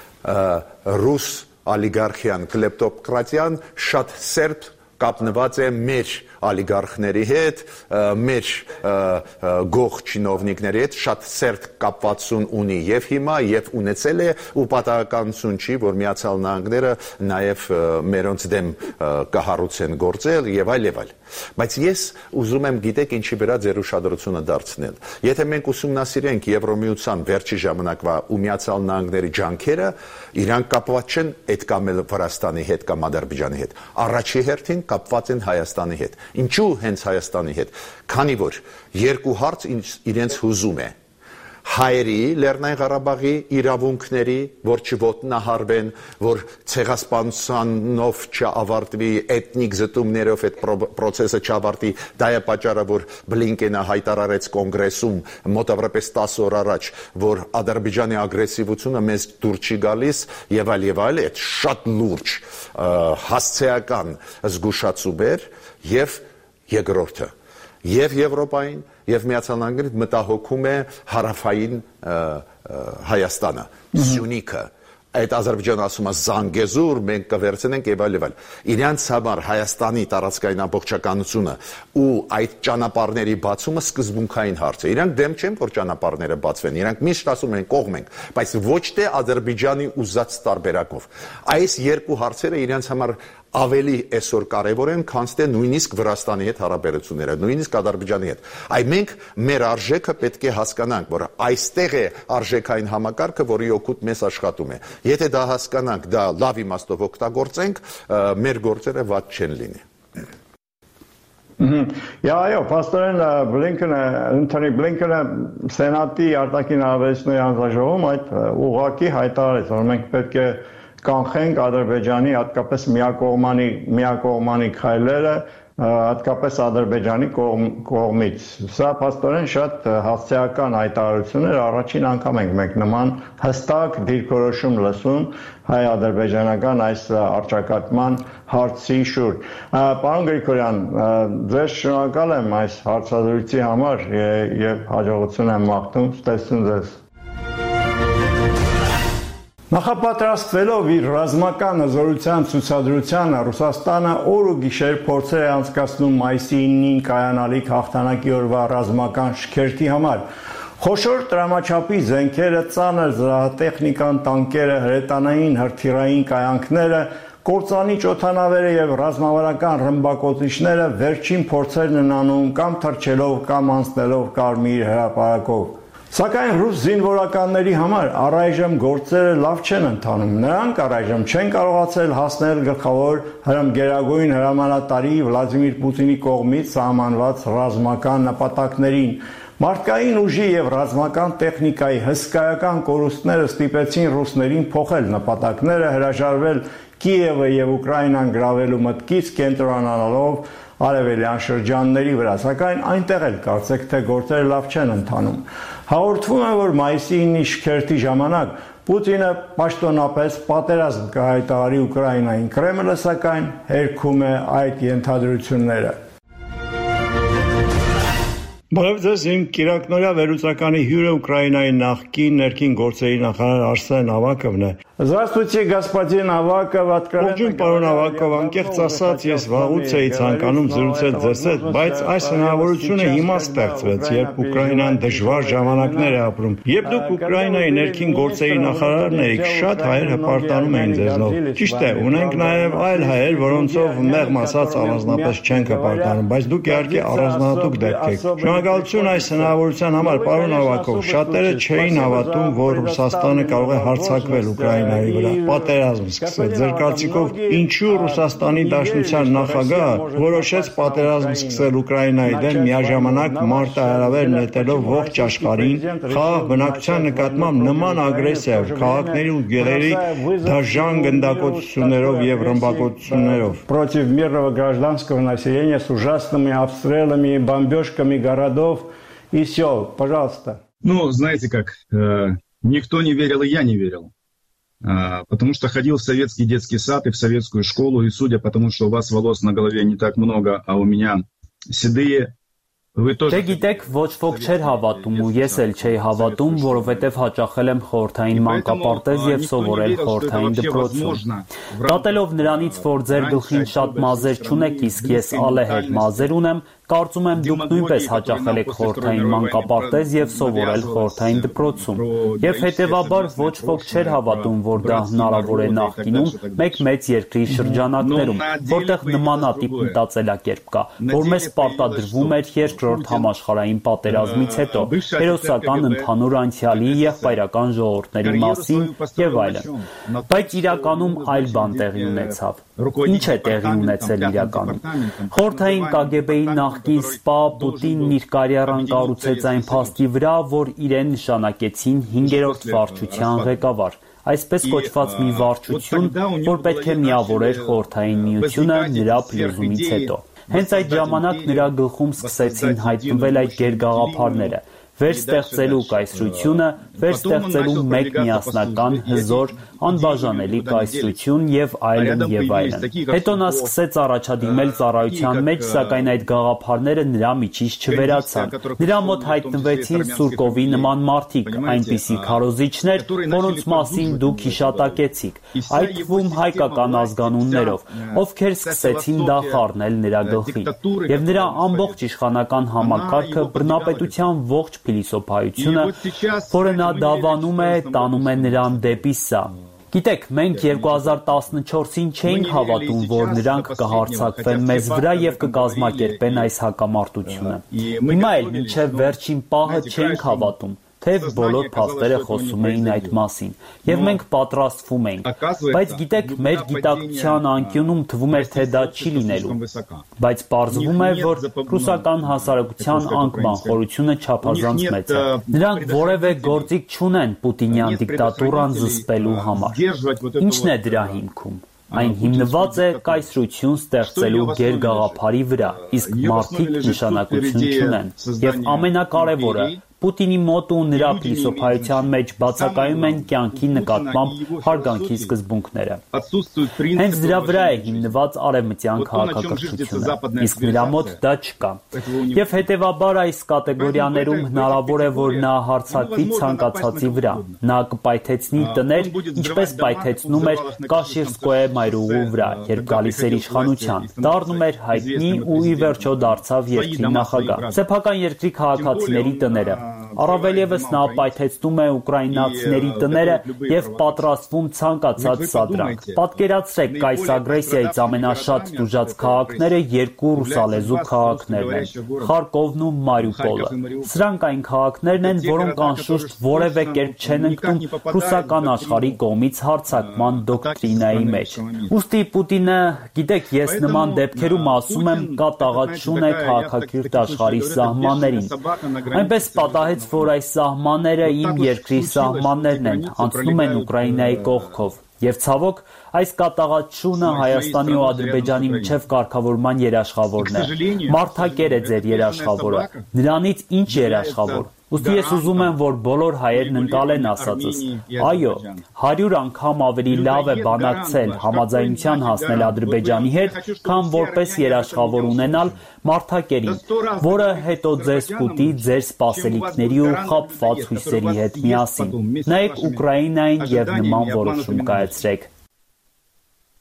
ռուս օլիգարխիան, կլեպտոկրատիան շատ սերտ կապնված է մեր օլիգարխների հետ, մեր գող չինովնիկների հետ շատ սերտ կապվածություն ունի եւ հիմա եւ ունեցել է ու պատահականություն չի, որ Միացյալ Նահանգները նաեւ մերոնց դեմ կհառուցեն գործել եւ այլ եւ այլ։ Բայց ես ուզում եմ գիտեք ինչի վրա ձեր ուշադրությունը դարձնել։ Եթե մենք ուսումնասիրենք Եվրոմիության վերջի ժամանակվա ու Միացյալ Նահանգների ջանքերը, իրանք կապված չեն այդ կամ Վրաստանի հետ կամ Ադրբեջանի հետ։ Առաջի հերթին կապված են Հայաստանի հետ։ Ինչու հենց Հայաստանի հետ։ Քանի որ երկու հարց իրենց հուզում է։ Հայերի Լեռնային Ղարաբաղի իրավունքների, որ չոտնահարվեն, որ ցեղասպանությունով չավարտվի, էթնիկ զտումներով այդ process-ը չավարտի, դա է պատճառը, որ Բլինկենը հայտարարեց կոնգրեսում մոտավորապես 10 օր առաջ, որ Ադրբեջանի ագրեսիվությունը մեզ դուր չի գալիս եւ այլ, այդ շատ լուրջ հասցեական զգուշացում էր եւ երկրորդը եւ Եվրոպային եւ Միացյալ Նահանգները մտահոգում է հարավային Հայաստանը, Սյունիքը, այդ Ադրբեջանը ասում է Զանգեզուր, մենք կվերցնենք եւ այլ։ Իրանց համար Հայաստանի տարածքային ամբողջականությունը ու այդ ճանապարհների բացումը սկզբունքային հարց է։ Իրանք դեմ չեն, որ ճանապարհները բացվեն, իրանք միշտ ասում են կողմ ենք, բայց ոչ թե Ադրբեջանի ուզած տարբերակով։ Այս երկու հարցերը իրանց համար ավելի այսօր կարևոր են, քան թե նույնիսկ Վրաստանի հետ հարաբերությունները, նույնիսկ Ադրբեջանի հետ։ Այ մենք մեր արժեքը պետք է հասկանանք, որ այստեղ է արժեքային համակարգը, որի օգուտ մեզ աշխատում է։ Եթե դա հասկանանք, դա լավ իմաստով օգտագործենք, մեր գործերը վատ չեն լինի։ Այո, փաստորեն Բլինկենը Սենատի արտաքին հարաբերությունների հանձնաժողովում այդ ուղղակի հայտարարեց, որ մենք պետք է կանխենք Ադրբեջանի հատկապես միակողմանի քայլերը, հատկապես Ադրբեջանի կողմից։ Սա փաստորեն շատ հասցեական հայտարարություն էր, առաջին անգամ ենք մենք նման հստակ դիրքորոշում լսում հայ-ադրբեջանական այս առճակատման հարցի շուրջ։ Պարոն Գրիգորյան, ձեզ շնորհակալ եմ այս հարցազրույցի համար եւ հաջողություն եմ մաղթում, ստեսություն ձեզ։ Նախապատրաստվելով իր ռազմական հզորության ցուցադրությանը Ռուսաստանը օր ու գիշեր փորձեր է անցկացնում մայիսի 9-ին կայանալիք հաղթանակի օրվա ռազմական շքերթի համար։ Խոշոր տրամաչափի զենքերը, ծանր զրահատեխնիկան, տանկերը, հրետանային հրթիռային կայանքները, կործանիչ օդանավերը եւ ռազմավարական ռմբակոծիչները վերջին փորձերն են անում կամ թռչելով կամ անցնելով Կարմիր հրապարակով։ Սակայն ռուս զինվորականների համար առայժմ գործերը լավ չեն ընթանում։ Նրանք առայժմ չեն կարողացել հասնել գլխավոր գերագույն հրամանատարի Վլադիմիր Պուտինի կողմից սահմանված ռազմական նպատակներին։ Մարդկային ուժի եւ ռազմական տեխնիկայի հսկայական կորուստները ստիպեցին ռուսներին փոխել նպատակները, հրաժարվել Կիևը եւ Ուկրաինան գրավելու մտքից, կենտրոնանալով արևելյան շրջանների վրա, սակայն այնտեղ էլ կարծեք թե գործերը լավ չեն ընթանում։ Հաղորդվում է, որ մայիսի 9-ի շքերթի ժամանակ Պուտինը պաշտոնապես պատերազմ կհայտարարի Ուկրաինային, Կրեմլը սակայն հերքում է այդ ենթադրությունները։ Բարև ձեզ, իմ կիրակնորյա վերլուծականի հյուրը Ուկրաինայի նախկին ներքին գործերի նախարար Արսեն Ավակովն է։ Здравствуйте, господин Аваков, Ողջույն, պարոն Ավակով, անկեղծ ասած, ես վաղուց էի ցանկանում զրուցել ձեզ հետ, բայց այս հնարավորությունը հիմա ստեղծվեց, երբ Ուկրաինան դժվար ժամանակներ է ապրում։ Երբ դուք Ուկրաինայի ներքին գործերի նախարարն էիք, շատ հայեր հպարտանում էին ձեզնով։ Ճիշտ է, ունենք նաև այլ հայեր, որոնցով մեղմ ասած առանձնապես չենք հպարտանում, բայց դուք իհարկե առանձնահատուկ դեպք եք։ Շնորհակալություն այս հնարավորության համար, պարոն Ավակով։ Շատերը չէին հավատում, որ Ռուսաստանը կարող է հարձակվել Ուկրաինայի վրա, պատերազմ սկսել։ Ձեր կարծիքով, ինչու Ռուսաստանի Դաշնության նախագահը որոշեց պատերազմ սկսել Ուկրաինայի դեմ, միաժամանակ մարտահրավեր նետելով ողջ աշխարհին խաղաղ բնակչության նկատմամբ նման ագրեսիայով, քաղաքների ու գյուղերի դաժան գնդակոծություններով եւ ռմբակոծություններով։ Против мирного гражданского населения с ужасными обстрелами, бомбежками городов и сел. Пожалуйста. Ну, знаете как, никто не верил, и я не верил. Потому что ходил в советский детский сад и в советскую школу, и судя по тому, что у вас волос на голове не так много, а у меня седые, Դե գիտեք, ոչ ոք չէր հավատում ու ես էլ չէի հավատում, որովհետև հաճախել եմ խորհրդային մանկապարտեզ եւ սովորել խորհրդային դպրոցում։ Դատելով նրանից, որ ձեր գլխին շատ մազեր չունեք, իսկ ես ալեհեր մազեր ունեմ, կարծում եմ դուք նույնպես հաճախել եք խորհրդային մանկապարտեզ եւ սովորել խորհրդային դպրոցում։ Եւ հետեւաբար ոչ ոք չէր հավատում, որ դա հնարավոր է նախկինում մեկ մեծ երկրի շրջանակներում, որտեղ նմանատիպ մտածելակերպ կա, որ մեզ պարտադրվում էր Երկրորդ համաշխարհային պատերազմից հետո, հերոսական ընդհանուր անցյալի եղբայրական ժողովուրդների մասին եւ այլն։ Բայց իրականում այլ բան տեղի ունեցավ։ Ինչ է տեղի ունեցել իրականում։ Խորհրդային KGB-ի նախկին սպա Պուտինն իր կարիերան կառուցեց այն փաստի վրա, որ իրեն նշանակեցին 5-րդ վարչության ղեկավար, այսպես կոչված մի վարչություն, որ պետք է միավորեր Խորհրդային Միությունը նրա փլուզումից հետո։ Հենց այդ ժամանակ նրա գլխում սկսեցին հայտնվել այդ գերգաղափարները, վերստեղծելու կայսրությունը, վերստեղծելու մեկ միասնական հզոր անբաժանելի կայսրություն եւ այլն եւ այլն։ Հետո նա սկսեց առաջադիմել ծառայության մեջ, սակայն այդ գաղափարները նրա միջից չվերացան։ Նրա մոտ հայտնվեցին Սուրկովի նման մարդիկ, այնպիսի քարոզիչներ, որոնց մասին դուք հիշատակեցիք, այդ թվում հայկական ազգանուններով, ովքեր սկսեցին դա խառնել նրա գլխին։ Եվ նրա ամբողջ իշխանական համակարգը բռնապետության ողջ փիլիսոփայությունը, որը նա դավանում է, տանում է նրան դեպի սա։ Գիտեք, մենք 2014-ին չէինք հավատում, որ նրանք կհարձակվեն մեզ վրա եւ կկազմակերպեն այս հակամարտությունը։ Հիմա էլ մինչեւ վերջին պահը չենք հավատում, թեև բոլոր փաստերը խոսում էին այդ մասին, եւ մենք պատրաստվում էինք, բայց գիտեք, մեր գիտակցության անկյունում թվում էր, թե դա չի լինելու, բայց պարզվում է, որ ռուսական հասարակության անկման չափազանց մեծ է։ Նրանք որևէ գործիք չունեն պուտինյան դիկտատուրան զսպելու համար։ Ինչն է դրա հիմքում։ Այն հիմնված է կայսրություն ստեղծելու գերգաղափարի վրա, իսկ մարդիկ նշանակություն չունեն, եւ ամենակարևորը Պուտինի մոտ ու նրա փիլիսոփայության մեջ բացակայում են կյանքի նկատմամբ հարգանքի սկզբունքները։ Հենց դրա վրա է հիմնված արևմտյան քաղաքակրթությունը, իսկ նրա մոտ դա չկա։ Եւ հետեւաբար այս կատեգորիաներում հնարավոր է, որ նա հարձակվի ցանկացածի վրա։ Նա կպայթեցնի տներ, ինչպես պայթեցնում էր Կաշիրսկոյե մայրուղու վրա, երբ գալիս էր իշխանության, դառնում էր հայտնի ու ի վերջո դարձավ երկրի նախագահ։ Սեփական երկրի քաղաքացիների տները Առավել ևս նա պայթեցնում է ուկրաինացիների տները եւ պատրաստվում ցանկացած սադրանք։ Պատկերացրեք, այս ագրեսիայից ամենաշատ տուժած քաղաքները երկու ռուսալեզու քաղաքներն են՝ Խարկովն ու Մարիուպոլը։ Սրանք այն քաղաքներն են, որոնք անշուշտ որևէ կերպ չեն ընկնում ռուսական աշխարհի կողմից հարձակման դոկտրինայի մեջ։ Ուստի Պուտինը, գիտեք, ես նման դեպքերում ասում եմ, կա տաղաչուն է քաղաքակիրթ աշխարհի սահմաններին։ Այնպես պատահեց, որ այս սահմանները իմ երկրի սահմաններն են, անցնում են Ուկրաինայի կողքով։ Եվ ցավոք, այս կատաղաչությունը Հայաստանի ու Ադրբեջանի միջև կարգավորման երաշխավորն է։ Մարդակեր է ձեր երաշխավորը։ Նրանից ինչ երաշխավոր։ Ուստի ես ուզում եմ, որ բոլոր հայերն ընկալեն ասածս։ Այո, 100 անգամ ավելի լավ է բանակցել, համաձայնության հասնել Ադրբեջանի հետ, քան որպես երաշխավոր ունենալ մարդակերին, որը հետո ձեզ կուտի ձեր սպասելիքների ու խաբված հույսերի հետ միասին։ Նայեք Ուկրաինային եւ նման որոշում կայացրեք։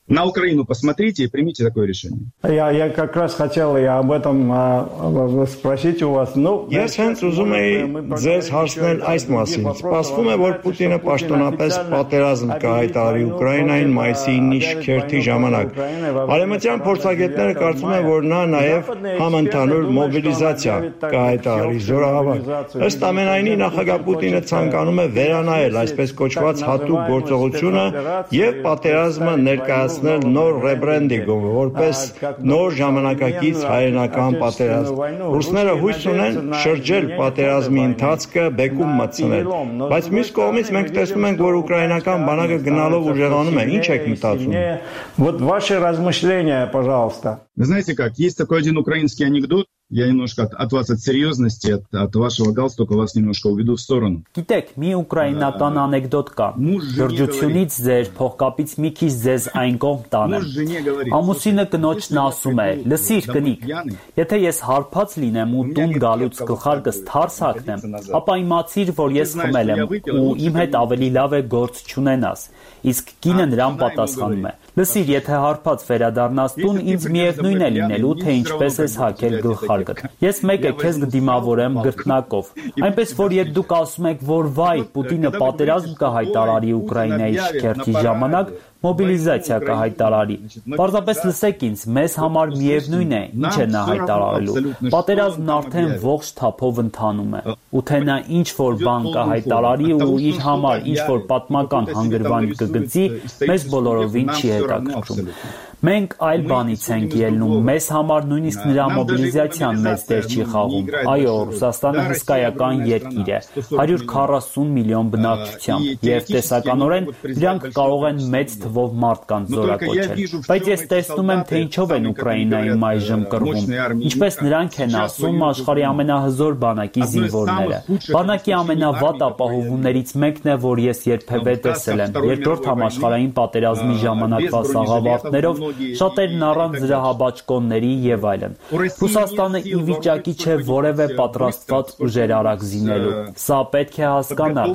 На Украину посмотрите и примите такое решение. Я как раз хотел об этом спросить у вас. Ես հենց ուզում էի ձեզ հարցնել այս մասին։ Սպասվում է, որ Պուտինը պաշտոնապես պատերազմ կհայտարարի Ուկրաինային մայիսի 9-ի շքերթի ժամանակ։ Արևմտյան փորձագետները կարծում են, որ նա նաև համընդհանուր մոբիլիզացիա կհայտարարի զորահավաք։ Ըստ ամենայնի նախագահ Պուտինը ցանկանում է վերանայել այսպես կոչված հատուկ գործողությունը եւ պատերազմը ներկայացնել նոր ռեբրենդինգով, որպես նոր ժամանակակից հայերենական պատերազմ։ Ռուսները հույս ունեն շրջել պատերազմի ընթացքը, բեկում մտցնել, բայց մյուս կողմից մենք տեսնում ենք, որ ուկրաինական բանակը գնալով ուժեղանում է։ Ինչ եք մտածում։ Вот ваши размышления, пожалуйста. Вы знаете как, есть такой один украинский анекдот, я немножко от вас, от серьезности, от вашего галстука вас немножко уведу в сторону. Գիտեք, մի ուկրաինական անեկդոտ կա։ Դրջությունից ձեր փողկապից մի քիչ ձեզ այն կողմ տանեմ։ Ամուսինը կնոջն ասում է. «Լսիր, կնիկ, եթե ես հարբած լինեմ ու տուն գալուց գլխարկս թարս հագնեմ, ապա իմացիր, որ ես խմել եմ ու իմ հետ ավելի լավ է գործ չունենաս»։ Իսկ կինը նրան պատասխանում է. «Լսիր, եթե հարբած վերադառնաս տուն, ինձ միևնույն է լինելու, թե ինչպես ես հագել գլխարկդ։ Ես մեկ է քեզ կդիմավորեմ գրտնակով»։ Այնպես որ երբ դուք ասում եք, որ վայ, Պուտինը պատերազմ կհայտարարի Ուկրաինայի շքերթի ժամանակ, մոբիլիզացիա կհայտարարի։ Պարզապես լսեք ինձ, մեզ համար միևնույն է, ինչ է նա հայտարարելու։ Պատերազմն արդեն ողջ թափով ընթանում է։ Ու թե նա ինչ որ բան կհայտարարի ու իր համար ինչ որ պատմական հանգրվան կգծի, մեզ բոլորովին չի հետաքրքրում։ Մենք այլ բանից ենք ելնում, մեզ համար նույնիսկ նրա մոբիլիզացիան մեծ դեր չի խաղում։ Այո, Ռուսաստանը հսկայական երկիր է, 140 միլիոն բնակչությամբ, եւ տեսականորեն դրանք կարող են մեծ թվով մարդկանց զորակոչել։ Բայց ես տեսնում եմ, թե ինչով են Ուկրաինայում այժմ կռվում, ինչպես նրանք են ասում աշխարհի ամենահզոր բանակի զինվորները։ Բանակի ամենավատ ապահովումներից մեկն է, որ ես երբևէ տեսել եմ, Երկրորդ համաշխարհային պատերազմի ժամանակվա սաղավարտներով շատերն առան զրահաբաճկոնների եւ այլն։ Ռուսաստանը ի վիճակի չէ որևէ պատրաստված ուժեր արագ զինելու։ Սա պետք է հասկանալ։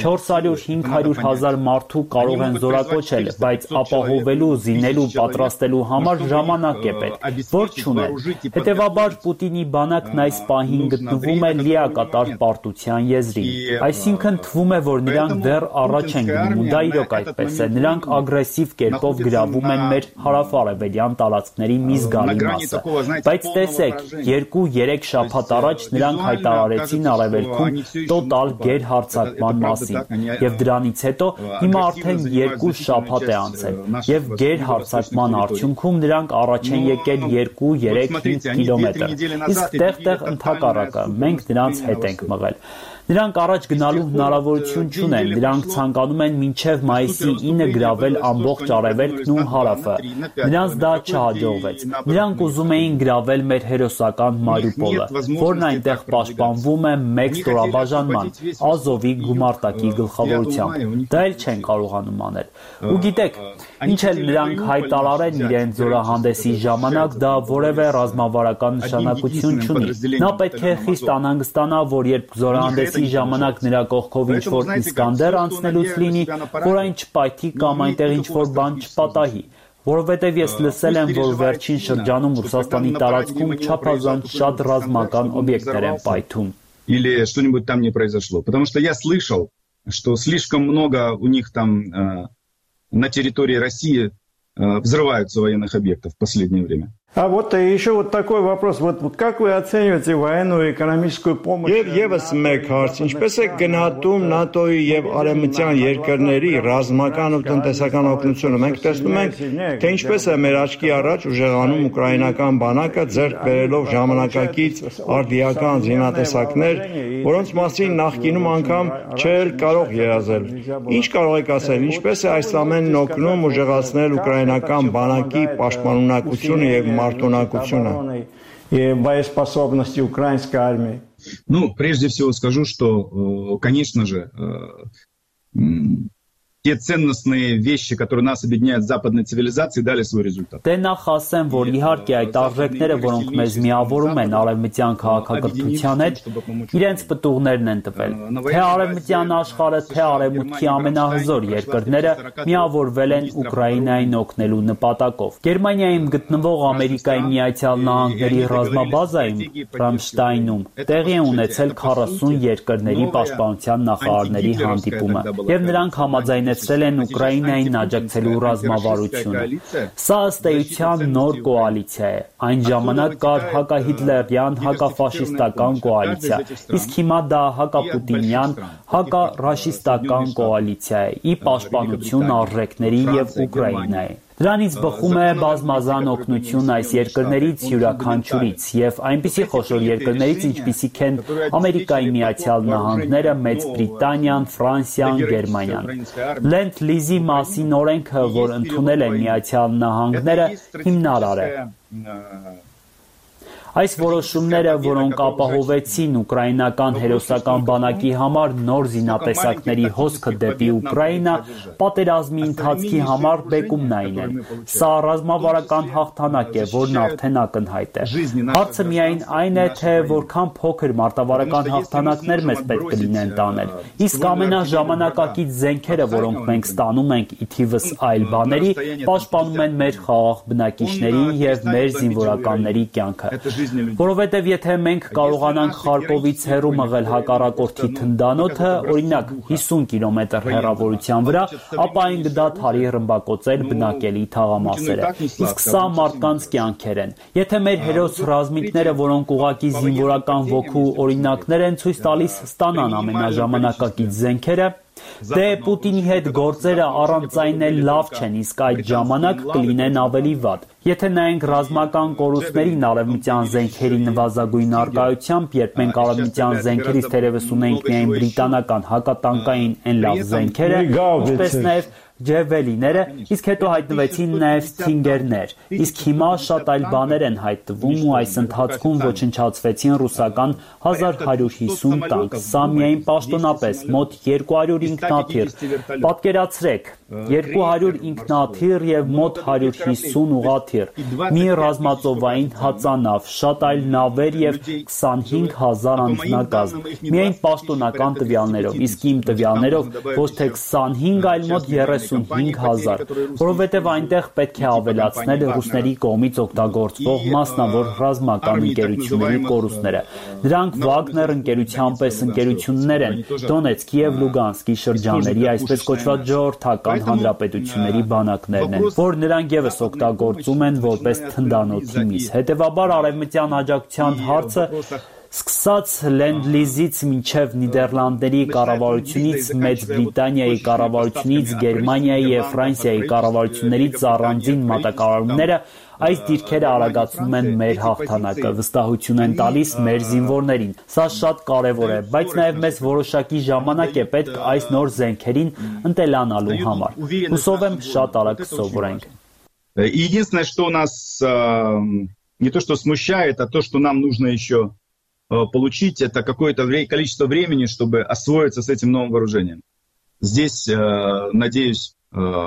400-500 հազար մարդու կարող են զորակոչել, բայց ապահովելու, զինելու, պատրաստելու համար ժամանակ է պետք, որ չունեն։ Հետևաբար Պուտինի բանակն այս պահին գտնվում է լիակատար պարտության եզրին։ Այսինքն թվում է, որ նրանք դեռ առաջ են գնում, ու դա իրոք այդպես է։ Նրանք ագրեսիվ կերպով գրավում են մեր հարավարևելյան տարածքների մի զգալի մասը։ Բայց տեսեք, 2-3 շաբաթ առաջ նրանք հայտարարեցին արևելքում տոտալ գերհարձակման մասին, եւ դրանից հետո հիմա արդեն 2 շաբաթ է անցել, եւ գերհարձակման արդյունքում նրանք առաջ են եկել 2-3-5 կիլոմետր, իսկ տեղ-տեղ ընդհակառակը, մենք նրանց հետ ենք մղել։ Նրանք առաջ գնալու հնարավորություն չունեն, նրանք ցանկանում են մինչև մայիսի 9 գրավել ամբողջ արևելքն ու հարավը։ Նրանց դա չհաջողվեց։ Նրանք ուզում էին գրավել մեր հերոսական Մարիուպոլը, որն այնտեղ պաշտպանվում է մեկ ստորաբաժանման, Ազովի գումարտակի գլխավորությամբ։ Դա էլ չեն կարողանում անել։ Ու գիտեք, ինչ էլ նրանք հայտարարեն իրենց զորահանդեսի ժամանակ, դա որևէ ռազմավարական նշանակություն չունի։ Նա պետք է խիստ անհանգստանա, որ երբ զորահանդեսի ժամանակ նրա կողքով ինչ-որ Իսկանդեր անցնելուց լինի, որ այն չպայթի կամ այնտեղ ինչ-որ բան չպատահի, որովհետև ես լսել եմ, որ վերջին շրջանում Ռուսաստանի տարածքում չափազանց շատ ռազմական օբյեկտներ են պայթում։ Или что-нибудь там не произошло. Потому что я слышал, что слишком много у них там на территории России взрываются военных объектов в последнее время. А вот еще вот такой вопрос. Вот как вы оцениваете военную и экономическую помощь? Եվս մեկ հարց, ինչպես է գնահատում ՆԱՏՕ-ի եւ արևմտյան երկրների ռազմական ու տնտեսական օգնությունը։ Մենք տեսնում ենք, թե ինչպես է մեր աչքի առաջ ուժեղանում ուկրաինական բանակը ձեռք բերելով ժամանակակից արդիական զինատեսակներ, որոնց մասին նախկինում անգամ չէր կարող երազել։ Ինչ կարող եք ասել, ինչպես է այս ամենն օգնում ուժեղացնել ուկրաինական բանակի պաշտպանունակությունը եւ и боеспособности украинской армии? Ну, прежде всего скажу, что, конечно же, те ценностные вещи, которые нас объединяют с западной цивилизацией, дали свой результат. Դե նախ ասեմ, որ իհարկե այդ արժեքները, որոնք մեզ միավորում են արևմտյան քաղաքակրթության հետ, իրենց պտուղներն են տվել։ Թե արևմտյան աշխարհը, թե արևմուտքի ամենահզոր երկրները միավորվել են Ուկրաինային օգնելու նպատակով։ Գերմանիայում գտնվող Ամերիկայի Միացյալ Նահանգների ռազմաբազայում Ռամշտայնում տեղի է ունեցել 40 երկրների պաշտպանության նախարարների հանդիպումը, եւ նրանք համաձայնեցրել են Ուկրաինային աջակցելու ռազմավարությունը։ Սա ըստ էության նոր կոալիցիա է։ Այն ժամանակ կար հակահիտլերյան, հակաֆաշիստական կոալիցիա, իսկ հիմա դա հակապուտինյան, հակառաշիստական կոալիցիա է՝ ի պաշտպանություն արժեքների եւ Ուկրաինայի։ Դրանից բխում է բազմազան օգնություն այս երկրներից յուրաքանչյուրից եւ այնպիսի խոշոր երկրներից, ինչպիսիք են Ամերիկայի Միացյալ Նահանգները, Մեծ Բրիտանիան, Ֆրանսիան, Գերմանիան։ Լենդ-լիզի մասին օրենքը, որ ընդունել են Միացյալ Նահանգները, հիմնարար է։ Այս որոշումները, որոնք ապահովեցին ուկրաինական հերոսական բանակի համար նոր զինատեսակների հոսքը դեպի Ուկրաինա, պատերազմի ընթացքի համար բեկումնային են։ Սա ռազմավարական հաղթանակ է, որն արդեն ակնհայտ է։ Հարցը միայն այն է, թե որքան փոքր մարտավարական հաղթանակներ մեզ պետք կլինեն տանել։ Իսկ ամենաժամանակակից զենքերը, որոնք մենք ստանում ենք ի թիվս այլ բաների, պաշտպանում են մեր խաղաղ բնակիչների եւ մեր զինվորականների կյանքը։ Որովհետև եթե մենք կարողանանք Խարկովից հեռու մղել հակառակորդի թնդանոթը, օրինակ 50 կիլոմետր հեռավորության վրա, ապա այն կդադարի ռմբակոծել բնակելի թաղամասերը։ Իսկ սա մարդկանց կյանքեր են։ Եթե մեր հերոս ռազմիկները, որոնք ուղղակի զինվորական ոգու օրինակներ են ցույց տալիս, ստանան ամենաժամանակակից զենքերը, դե Պուտինի հետ գործերը առանց այն էլ լավ չեն, իսկ այդ ժամանակ կլինեն ավելի վատ։ Եթե նայենք ռազմական կորուստներին արևմտյան զենքերի նվազագույն առկայությամբ, երբ մենք արևմտյան զենքերից թերևս ունենք միայն բրիտանական հակատանկային են լավ զենքերը, ինչպես նաև ջևելիները, իսկ հետո հայտնվեցին նաև սթինգերներ, իսկ հիմա շատ այլ բաներ են հայտնվում ու այս ընթացքում ոչնչացվեցին ռուսական 1150 տանկ, սա միայն պաշտոնապես, մոտ 200 ինքնաթիռ, պատկերացրեք, 200 ինքնաթիռ և մոտ 150 ուղղաթիռ, մի ռազմածովային հածանավ, շատ այլ նավեր և 25,000 անձնակազմ, միայն պաշտոնական տվյալներով, իսկ իմ տվյալներով ոչ թե 25, այլ մոտ 35,000, որովհետև այնտեղ պետք է ավելացնել ռուսների կողմից օգտագործվող մասնավոր ռազմական ընկերությունների կորուստները։ Դրանք Վագներ ընկերության պես ընկերություններ են Դոնեցկի և Լուգանսկի շրջանների, այսպես կոչված ժողովրդական հանրապետությունների բանակներն են, որ նրանք ևս օգտագործում են որպես թնդանոթի միս։ Հետևաբար արևմտյան աջակցության հարցը սկսած Լենդ-լիզից մինչև Նիդերլանդների կառավարությունից, Մեծ Բրիտանիայի կառավարությունից, Գերմանիայի և Ֆրանսիայի կառավարություններից առանձին մատակարարումները այս դիրքերը արագացնում են մեր հաղթանակը, վստահություն են տալիս մեր զինվորներին։ Սա շատ կարևոր է, բայց նաև մեզ որոշակի ժամանակ է պետք այս նոր զենքերին ընտելանալու համար։ Հուսով եմ շատ արագ կսովորենք։ Единственное, что нас не то что смущает, а то, что нам нужно еще получить, это какое-то количество времени, чтобы освоиться с этим новым вооружением. Здесь, надеюсь,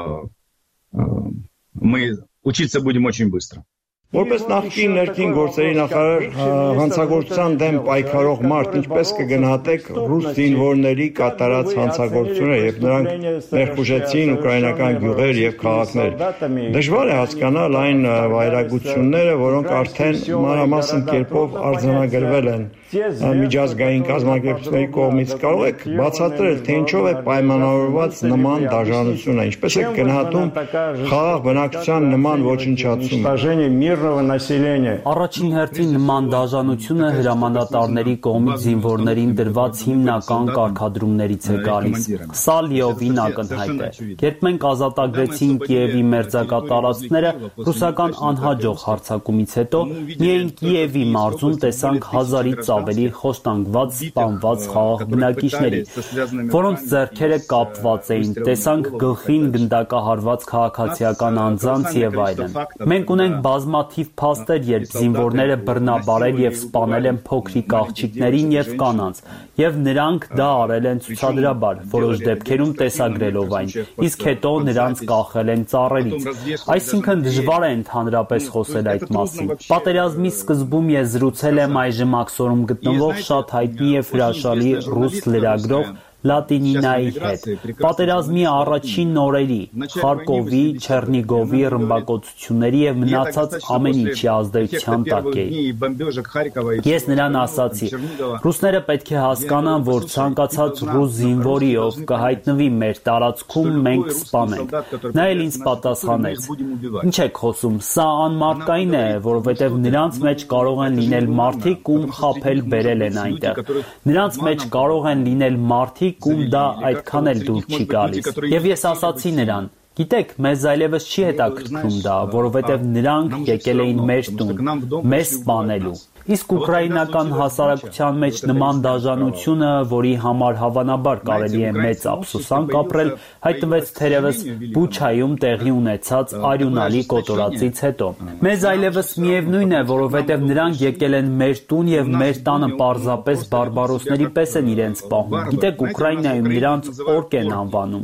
мы учиться будем очень быстро. Որպես նախկին ներքին գործերի նախարար հանցագործության դեմ պայքարող մարդ, ինչպես կգնահատեք ռուս զինվորների կատարած հանցագործությունը եւ նրանք ներխուժեցին ուկրաինական գյուղեր եւ քաղաքներ։ Դժվար է հասկանալ այն վայրագությունները, որոնք արդեն մանրամասն կերպով արձանագրվել են միջազգային կազմակերպությունների կողմից։ Կարող եք բացատրել, թե ինչով է պայմանավորված նման դաժանությունը, ինչպես է գնահատում խաղաղ բնակչության նման ոչնչացումը։ Առաջին հերթին նման դաժանությունը հրամանատարների կողմից զինվորներին դրված հիմնական կարգադրումներից է գալիս։ Սա լիովին ակնհայտ է։ Երբ մենք ազատագրեցինք Կիևի մերձակա տարածքները, ռուսական անհաջող հարձակումից հետո միայն Կիևի մարզում տեսանք 1000-ից ավելի խոշտանգված, սպանված խաղաղ բնակիչների, որոնց ձեռքերը կապված էին, տեսանք գլխին գնդակահարված քաղաքացիական անձանց եւ այլն։ Մենք ունենք բազմաթիվ բազմաթիվ փաստեր, երբ զինվորները բռնաբարել եւ սպանել են փոքրիկ աղջիկներին եւ կանանց, եւ նրանք դա արել են ցուցադրաբար, որոշ դեպքերում տեսագրելով այն, իսկ հետո նրանց կախել են ծառերից։ Այսինքն դժվար է ընդհանրապես խոսել այդ մասին։ Պատերազմի սկզբում ես զրուցել եմ այժմ Աքսորում գտնվող շատ հայտնի եւ հրաշալի ռուս լրագրող Լատինինայի հետ։ Պատերազմի առաջին օրերի, Խարկովի, Չեռնիգովի ռմբակոծությունների եւ մնացած ամեն ինչի ազդեցության տակ էի։ Ես նրան ասացի. ռուսները պետք է հասկանան, որ ցանկացած ռուս զինվորի, ով կհայտնվի մեր տարածքում, մենք սպանենք։ Նա էլ ինձ պատասխանեց. ինչ եք խոսում, սա անմարդկային է, որովհետեւ նրանց մեջ կարող են լինել մարդիկ, ում խաբել բերել են այնտեղ։ Նրանց մեջ կարող են լինել մարդիկ, ում դա այդքան էլ դուր չի գալիս։ Եվ ես ասացի նրան. գիտեք, մեզ այլևս չի հետաքրքրում դա, որովհետև նրանք եկել էին մեր տուն, մեզ սպանելու։ Իսկ ուկրաինական հասարակության մեջ նման դաժանությունը, որի համար հավանաբար կարելի է մեծ ափսոսանք ապրել, հայտնվեց թերևս Բուչայում տեղի ունեցած արյունալի կոտորածից հետո։ Մեզ այլևս միևնույն է, որովհետև նրանք եկել են մեր տուն եւ մեր տանը պարզապես բարբարոսների պես են իրենց պահում։ Գիտեք, Ուկրաինայում նրանց օրկ են անվանում։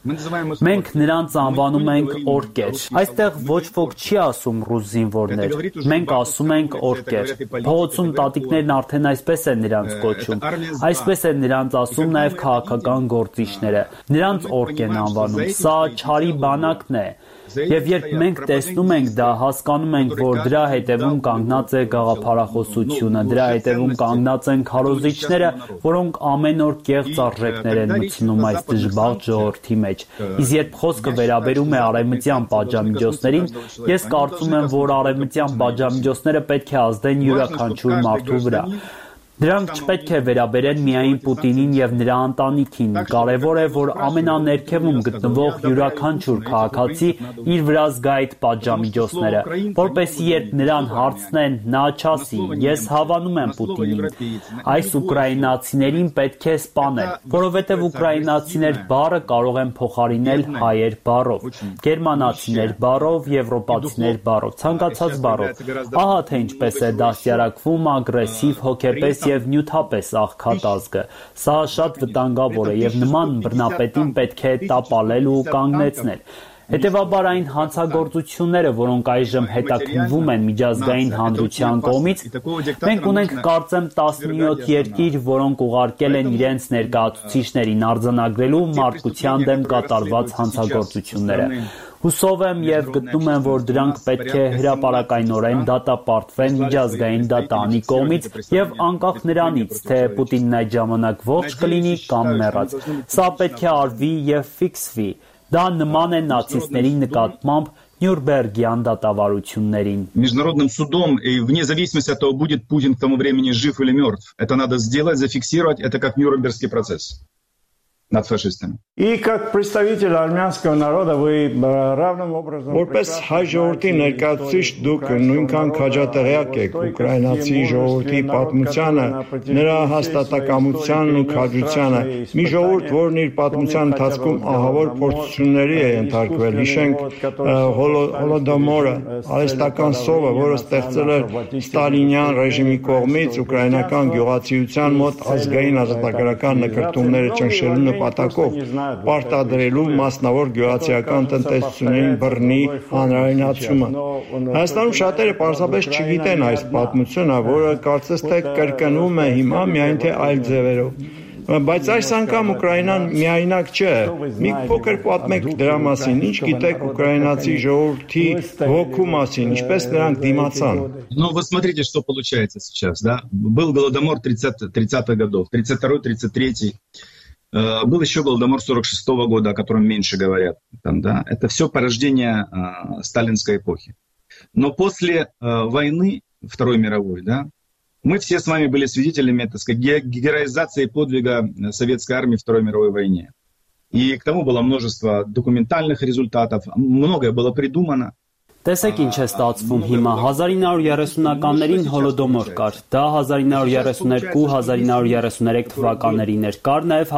Մենք նրանց անվանում ենք օրկեր։ Այստեղ ոչ ոք չի ասում ռուս զինվորներ, մենք ասում ենք օրկեր։ Փողոցում տատիկներն արդեն այսպես են նրանց կոչում։ Այսպես են նրանց ասում նաև քաղաքական գործիչները։ Նրանց օրկ են անվանում։ Սա չարի բանակն է։ Եվ երբ մենք տեսնում ենք դա, հասկանում ենք, որ դրա հետևում կանգնած է գաղափարախոսությունը, դրա հետևում կանգնած են քարոզիչները, որոնք ամեն օր կեղծ արժեքներ են մտցնում այս դժբախտ ժողովրդի մեջ։ Իսկ երբ խոսքը վերաբերում է արևմտյան պատժամիջոցներին, ես կարծում եմ, որ արևմտյան պատժամիջոցները պետք է ազդեն յուրաքանչյուր մարդու վրա։ Դրանք չպետք է վերաբերեն միայն Պուտինին եւ նրա ընտանիքին։ Կարևոր է, որ ամենաներքևում գտնվող յուրաքանչյուր քաղաքացի իր վրա զգա այդ պատժամիջոցները, որպեսզի երբ նրան հարցնեն, նա չասի. ես հավանում եմ Պուտինին։ Այս ուկրաինացիներին պետք է սպանել, որովհետեւ ուկրաինացիներ բառը կարող են փոխարինել հայեր բառով, գերմանացիներ բառով, եվրոպացիներ բառով, ցանկացած բառով։ Ահա թե ինչպես է դաստիարակվում ագրեսիվ հոգեպես եւ նյութապես աղքատ ազգը։ Սա շատ վտանգավոր է եւ նման բռնապետին պետք է տապալել ու կանգնեցնել։ Հետևաբար այն հանցագործությունները, որոնք այժմ հետաքննվում են միջազգային հանրության կողմից, մենք ունենք կարծեմ 17 երկիր, որոնք ուղարկել են իրենց ներկայացուցիչներին արձանագրելու մարդկության դեմ կատարված հանցագործությունները։ Հուսով եմ եւ գտնում եմ, որ դրանք պետք է հրապարակայնորեն դատապարտվեն միջազգային դատանի կողմից եւ անկախ նրանից, թե Պուտինն այդ ժամանակ ողջ կլինի կամ մեռած։ Սա պետք է արվի եւ ֆիքսվի։ Դա նման է նացիստների նկատմամբ Նյուրնբերգյան դատավարություններին։ Международным судом, и вне зависимости от того, будет Путин к тому времени жив или мертв, это надо сделать, зафиксировать, это как Нюрнбергский процесс над фашистами. И как представитель армянского народа вы равным образом... Որպես հայ ժողովրդի ներկայացուցիչ դուք նույնքան քաջատեղյակ եք ուկրաինացի ժողովրդի պատմությանը, նրա հաստատակամությանն ու քաջությանը, մի ժողովուրդ, որն իր պատմության ընթացքում ահավոր փորձությունների է ենթարկվել։ Հիշենք Հոլոդոմորը, արհեստական սովը, որը ստեղծել էր Ստալինյան ռեժիմի կողմից ուկրաինական գյուղացիության մոտ ազգային ազատագրական նկրտումները ճնշելու նպատակով պարտադրելու մասնավոր գյուղացիական տնտեսություններին բռնի հանրայնացումը։ Հայաստանում շատերը պարզապես չգիտեն այս պատմությունը, որը կարծես թե կրկնվում է հիմա միայն թե այլ ձևերով։ Բայց այս անգամ Ուկրաինան միայնակ չէ։ Մի փոքր պատմեք դրա մասին, ինչ գիտեք ուկրաինացի ժողովրդի ոգու մասին, ինչպես նրանք димացան։ Ну, вот смотрите, что получается сейчас, да? Был голодомор 30-х годов, 32-33. Был еще голодомор 46-го года, о котором меньше говорят. Там, да? Это все порождение сталинской эпохи. Но после войны Второй мировой, да, мы все с вами были свидетелями, так сказать, героизации подвига советской армии в Второй мировой войне. И к тому было множество документальных результатов, многое было придумано. Տեսեք ինչ է ստացվում հիմա։ 1930-ականներին հոլոդոմոր կար։ Դա 1932-1933 թվականներին էր։ Կար նաև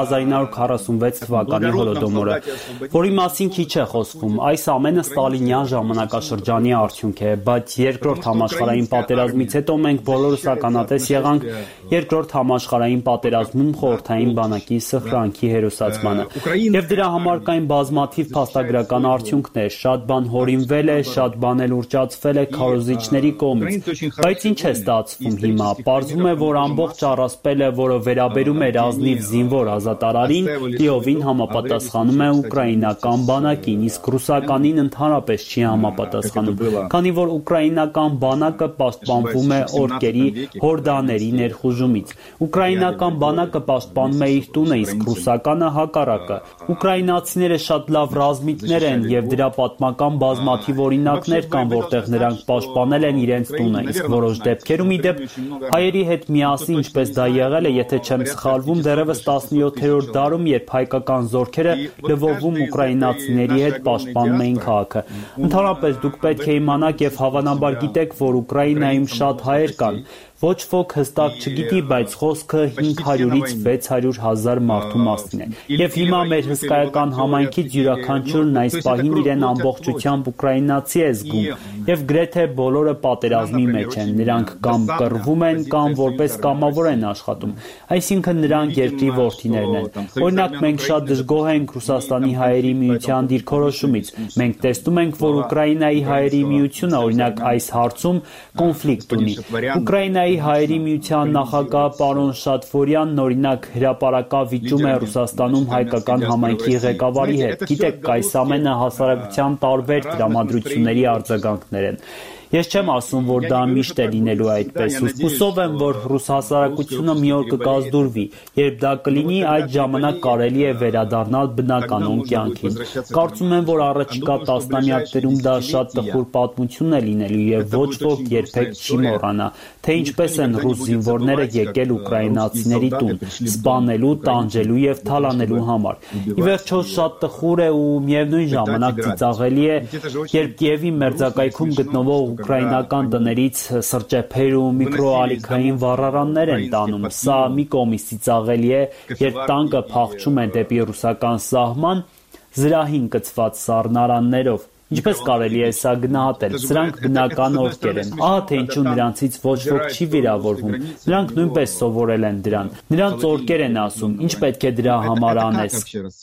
1946 թվականի հոլոդոմորը, որի մասին քիչ է խոսվում։ Այս ամենը ստալինյան ժամանակաշրջանի արդյունք է, բայց Երկրորդ համաշխարհային պատերազմից հետո մենք բոլորս ականատես եղանք Երկրորդ համաշխարհային պատերազմում խորհրդային բանակի սխրանքի հերոսացմանը։ Եվ դրա համար կային բազմաթիվ փաստագրական արդյունքներ, շատ բան հորինվել է, շատ բան էլ ուռճացվել է քարոզիչների կողմից։ Բայց ինչ է ստացվում հիմա։ Պարզվում է, որ ամբողջ առասպելը, որը վերաբերում էր ազնիվ զինվոր ազատարարին, լիովին համապատասխանում է ուկրաինական բանակին, իսկ ռուսականին ընդհանրապես չի համապատասխանում, քանի որ ուկրաինական բանակը պաշտպանվում է օրկերի, հորդաների ներխուժումից։ Ուկրաինական բանակը պաշտպանում է իր տունը, իսկ ռուսականը հակառակը։ Ուկրաինացիները շատ լավ ռազմիկներ են եւ դրա պատմական բազմաթիվ օրինակներ կան, որտեղ նրանք պաշտպանել են իրենց տունը, իսկ որոշ դեպքերում ի դեպ հայերի հետ միասին, ինչպես դա եղել է, եթե չեմ սխալվում, դեռևս 17-րդ դարում, երբ հայկական զորքերը լվովում ուկրաինացիների հետ պաշտպանում էին քաղաքը։ Ընդհանրապես դուք պետք է իմանաք եւ հավանաբար գիտեք, որ Ուկրաինայում շատ հայեր կան։ Ոչ ոք հստակ չգիտի, բայց խոսքը 500-ից 600 հազար մարդու մասին է։ Եվ հիմա մեր հսկայական համայնքից յուրաքանչյուրն այս պահին իրեն ամբողջությամբ ուկրաինացի է զգում, եւ գրեթե բոլորը պատերազմի մեջ են, նրանք կամ կռվում են, կամ որպես կամավոր են աշխատում, այսինքն նրանք երկրի որդիներն են։ Օրինակ, մենք շատ դժգոհ ենք Ռուսաստանի հայերի միության դիրքորոշումից։ Մենք տեսնում ենք, որ Ուկրաինայի հայերի միությունը, օրինակ, այս հարցում կոնֆլիկտ ունի։ Ուկրաինայի հայերի միության նախագահ պարոն Շատվորյանն օրինակ հրապարակավ վիճում է Ռուսաստանում հայկական համայնքի ղեկավարի հետ։ Գիտեք, այս ամենը հասարակության տարբեր տրամադրությունների արձագանքներ են։ Ես չեմ ասում, որ դա միշտ է լինելու այդպես, հուսով եմ, որ ռուս հասարակությունը մի օր կգազդուրվի, երբ դա կլինի, այդ ժամանակ կարելի է վերադառնալ բնականոն կյանքին։ Կարծում եմ, որ առաջիկա տասնամյակներում դա շատ տխուր պատմություն է լինելու եւ ոչ ոք երբեք չի մոռանա, թե ինչպես են ռուս զինվորները եկել ուկրաինացիների տուն, սպանելու, տանջելու եւ թալանելու համար։ Ի վերջո շատ տխուր է ու միևնույն ժամանակ ծիծաղելի է, երբ Կիևի մերձակայքում գտնվող ուկրաինական տներից սրճեփեր ու միկրոալիքային վառարաններ են տանում։ Սա մի կողմից ծիծաղելի է, երբ տանկը փախչում է դեպի ռուսական սահման զրահին կցված սառնարաններով։ Ինչպես կարելի է սա գնահատել։ Սրանք բնական օրկեր են։ Ահա թե ինչու նրանցից ոչ ոք չի վիրավորվում։ Նրանք նույնպես սովորել են դրան։ Նրանց օրկեր են ասում, ինչ պետք է դրա համար անես։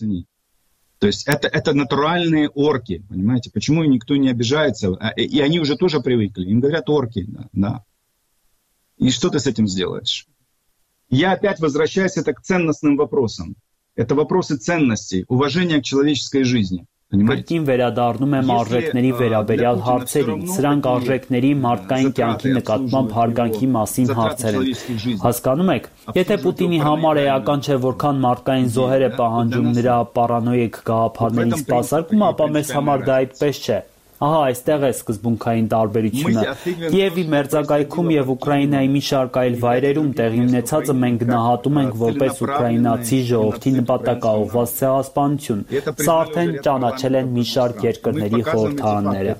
То есть это натуральные орки, понимаете? Почему никто не обижается? И они уже тоже привыкли. Им говорят орки, да. И что ты с этим сделаешь? Я опять возвращаюсь к ценностным вопросам. Это вопросы ценностей, уважения к человеческой жизни. Կրկին վերադառնում եմ արժեքների վերաբերյալ հարցերին։ Սրանք արժեքների մարդկային կյանքի նկատմամբ հարգանքի մասին հարցեր են։ Հասկանում եք, եթե Պուտինի համար էական չէ, որքան մարդկային զոհեր է պահանջում նրա պարանոիկ գաղափարների սպասարկումը, ապա մեզ համար դա այդպես չէ։ Ահա այստեղ է սկզբունքային տարբերությունը։ Կիևի մերձակայքում եւ Ուկրաինայի մի շարք այլ վայրերում տեղի ունեցածը մենք գնահատում ենք որպես ուկրաինացի ժողովրդի նպատակաուղղված ցեղասպանություն։ Սա արդեն ճանաչել են մի շարք երկրների խորհրդարանները։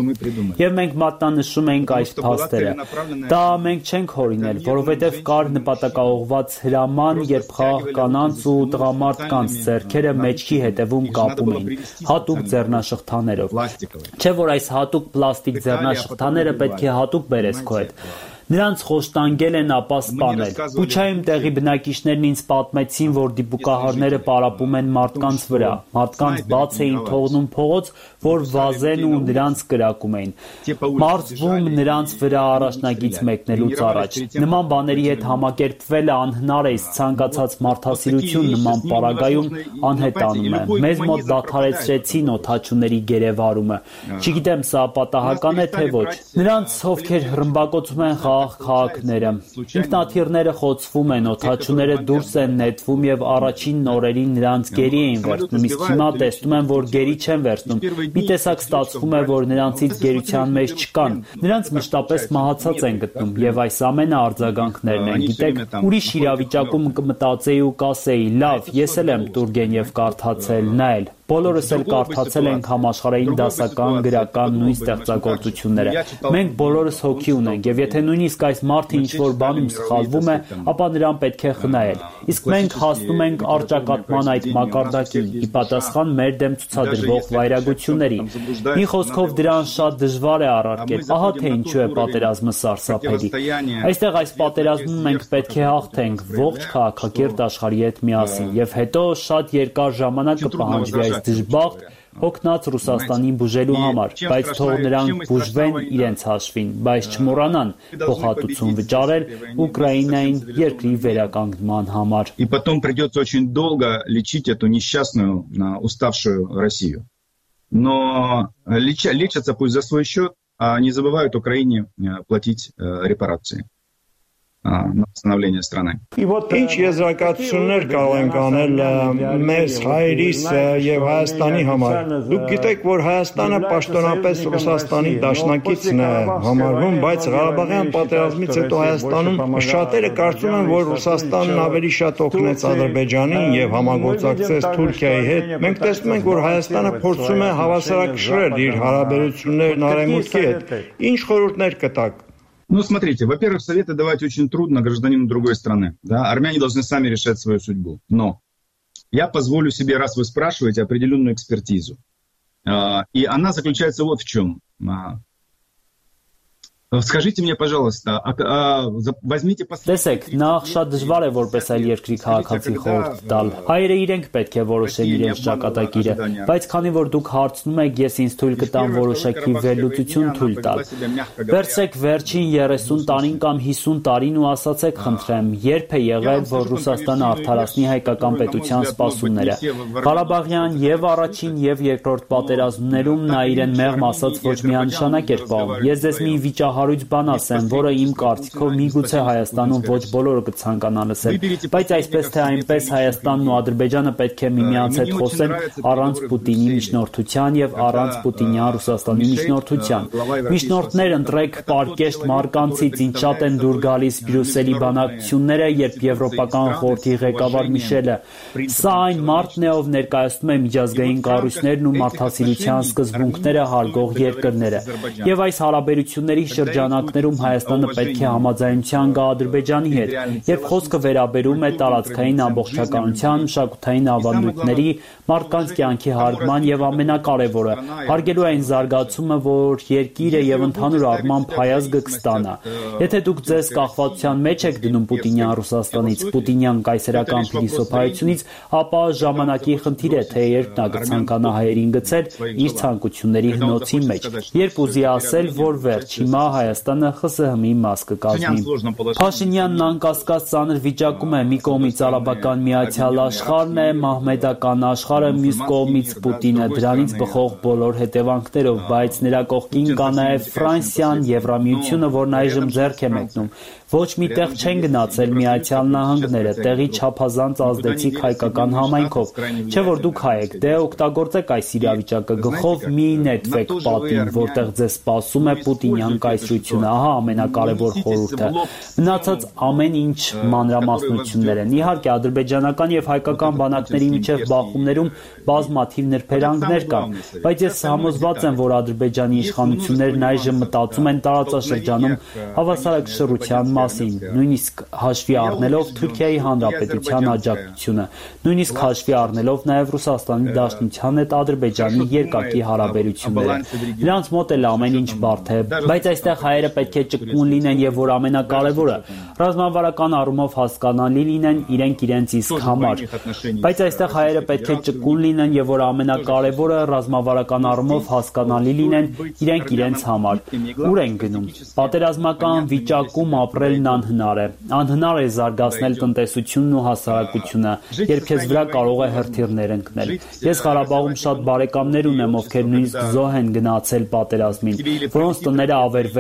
Եվ մենք մատնանշում ենք այս փաստերը։ Դա մենք չենք հորինել, որովհետեւ կար նպատակաուղղված հրաման, երբ խաղաղ կանանց ու տղամարդկանց ձեռքերը մեջքի հետևում կապում էին, հատուկ ձեռնաշղթաներով։ Չէ՞ որ այս հատուկ պլաստիկ ձեռնաշղթաները պետք է հատուկ բերես քո հետ։ Նրանց խոշտանգել են, ապա սպանել։ Բուչայում տեղի բնակիչներն ինձ պատմեցին, որ դիպուկահարները պարապում են մարդկանց վրա։ Մարդկանց բաց էին թողնում փողոց, որ վազեն ու նրանց կրակում էին։ Մարզվում նրանց վրա առաջնագից մեկնելուց առաջ։ Նման բաների հետ համակերպվելը անհնար է, իսկ ցանկացած մարդասիրություն նման պարագայում անհետանում է։ Մեզ մոտ դադարեցրեցին օդաչուների գերեվարումը։ Չգիտեմ, սա պատահական է թե ոչ։ Նրանց, ովքեր հրմբակոծում են քաղաքները։ Ինքնաթիռները խոցվում են, օդաչուները դուրս են նետվում եւ առաջին օրերին նրանց գերի էին վերցնում, իսկ հիմա տեսնում եմ, որ գերի չեն վերցնում։ Մի տեսակ ստացվում է, որ նրանցից գերության մեջ չկան։ Նրանց մշտապես մահացած են գտնում եւ այս ամենը արձագանքներն են։ Գիտեք, ուրիշ իրավիճակում կմտածեի ու կասեի՝ լավ, ես էլ եմ Տուրգենև կարդացել, նայել, Բոլորս էլ կարդացել ենք համաշխարհային դասական, գրական նույն ստեղծագործությունները։ Մենք բոլորս հոգի ունենք, եւ եթե նույնիսկ այս մարդը ինչ-որ բանում սխալվում է, ապա նրան պետք է խնայել։ Իսկ մենք հասնում ենք առճակատման այդ մակարդակին՝ ի պատասխան մեր դեմ ցուցադրվող վայրագությունների։ Մի խոսքով դրան շատ դժվար է առարկել։ Ահա թե ինչու է պատերազմը սարսափելի։ Այստեղ այս պատերազմում մենք պետք է հաղթենք ողջ քաղաքակիրթ աշխարհի հետ միասին, եւ հետո շատ երկար ժամանակ կպահանջվի այս դժբախտ հոգնած Ռուսաստանին բուժելու համար, բայց թող նրանք բուժվեն իրենց հաշվին, բայց չմոռանան փոխհատուցում վճարել Ուկրաինային երկրի վերականգնման համար։ И потом придется очень долго лечить эту несчастную, уставшую Россию. Но лечатся пусть за свой счет, а не забывают Украине платить репарации на восстановление страны. Ինչ եզրակացություններ կարող ենք անել մեզ հայրիս եւ Հայաստանի համար։ Դուք գիտեք, որ Հայաստանը պաշտոնապես Ռուսաստանի դաշնակիցն է համարվում, բայց Ղարաբաղյան պատերազմից հետո Հայաստանում շատերը կարծում են, որ Ռուսաստանն ավելի շատ օգնեց Ադրբեջանին եւ համագործակցեց Թուրքիայի հետ։ Մենք տեսնում ենք, որ Հայաստանը փորձում է հավասարակշռել իր հարաբերություններն Արևմուտքի հետ։ Ինչ խորհուրդներ կտաք։ Ну, смотрите, во-первых, советы давать очень трудно гражданину другой страны. Да? Армяне должны сами решать свою судьбу. Но я позволю себе, раз вы спрашиваете, определенную экспертизу. И она заключается вот в чем. Скажите мне, пожалуйста, возьмите Տեսեք, նախ շատ դժվար է որպես այլ երկրի քաղաքացի խորհուրդ տալ։ Հայերը իրենք պետք է որոշեն իրենց ճակատագիրը, բայց քանի որ դուք հարցնում եք, ես ինձ թույլ կտամ որոշակի վերլուծություն թույլ տալ։ Վերցրեք վերջին 30 տարին կամ 50 տարին ու ասացեք, խնդրեմ, երբ է եղել, որ Ռուսաստանը արդարացնի հայկական պետության սպասումները։ Ղարաբաղյան եւ առաջին եւ երկրորդ պատերազմներում նա իրեն մեղմ ասած ոչ միանշանակ էր պահում։ Ես ձեզ մի վիճահարույց բան ասեմ, որը իմ կարծիքով միգուցե Հայաստանում ոչ բոլորը կցանկանան լսել, բայց այսպես թե այնպես Հայաստանն ու Ադրբեջանը պետք է միմյանց հետ խոսեն առանց Պուտինի միջնորդության եւ առանց Պուտինյան Ռուսաստանի միջնորդության։ Միջնորդներ ընտրեք պարկեշտ մարկանցից, ինչ շատ են դուր գալիս Բրյուսելի բանակցությունները, երբ Եվրոպական խորհրդի ղեկավար Միշելը։ Սա այն մարդն է, ով ներկայացնում է միջազգային կառույցներն ու մարդասիրության սկզբունքները հարգող երկրները։ Եվ այս հարաբերությունների շրջանակներում Հայաստանը պետք է համաձայնության գա Ադրբեջանի հետ, եւ խոսքը վերաբերում է տարածքային ամբողջականության, մշակութային ավանդույթների, մարդկանց կյանքի հարգման եւ ամենակարևորը՝ հարգելու այն զարգացումը, որ երկիրը եւ ընդհանուր առմամբ հայազգը կստանա։ Եթե դուք ձեզ կախվածության մեջ եք դնում Պուտինյան Ռուսաստանից, Պուտինյան կայսերական փիլիսոփայությունից, ապա ժամանակի խնդիր է, թե երբ նա կցանկանա հայերին գցել իր ցանկությունների հնոցի մեջ, երբ ուզի ասել, որ վերջ հիմա Հայաստանը ԽՍՀՄ-ի մաս կկազմի։ Փաշինյանն անկասկած ծանր վիճակում է, մի կողմից արաբական միացյալ աշխարհն է, մահմեդական աշխարհը, մյուս կողմից Պուտինը, դրանից բխող բոլոր հետևանքներով, բայց նրա կողքին կա նաև Ֆրանսիան, Եվրամիությունը, որն այժմ ձեռք է մեկնում։ Ոչ մի տեղ չեն գնացել Միացյալ Նահանգները, տեղի չափազանց ազդեցիկ հայկական համայնքով։ Չէ՞ որ դուք հայ եք, դե օգտագործեք այս իրավիճակը, գլխով մի նետվեք պատին, որտեղ ձեզ սպասում է Պուտինյան կայսրությունը, ահա ամենակարևոր խորհուրդը։ Մնացած ամեն ինչ մանրամասնություններ են։ Իհարկե, ադրբեջանական եւ հայկական բանակների միջև բախումներում բազմաթիվ նրբերանգներ կան, բայց ես համոզված եմ, որ Ադրբեջանի իշխանություններն այժմ մտածում են տարածաշրջանում հավասարակշռության մասին, նույնիսկ հաշվի առնելով Թուրքիայի Հանրապետության աջակցությունը, նույնիսկ հաշվի առնելով նաև Ռուսաստանի Դաշնության հետ Ադրբեջանի երկակի հարաբերությունները։ Նրանց մոտ էլ ամեն ինչ բարդ է, բայց այստեղ հայերը պետք է ճկուն լինեն եւ որ ամենակարևորը, ռազմավարական առումով հասկանալի լինեն իրենք իրենց իսկ համար։ Բայց այստեղ հայերը պետք է ճկուն լինեն եւ որ ամենակարևորը ռազմավարական առումով հասկանալի լինեն իրենք իրենց համար։ Ուր են գնում։ Պատերազմական վիճակում ապրելն անհնար է։ Անհնար է զարգացնել տնտեսությունն ու հասարակությունը, երբ քեզ վրա կարող է հրթիռներ ընկնել։ Ես Ղարաբաղում շատ բարեկամներ ունեմ, ովքեր նույնիսկ զոհ են գնացել պատերազմին, որոնց տները ավերվել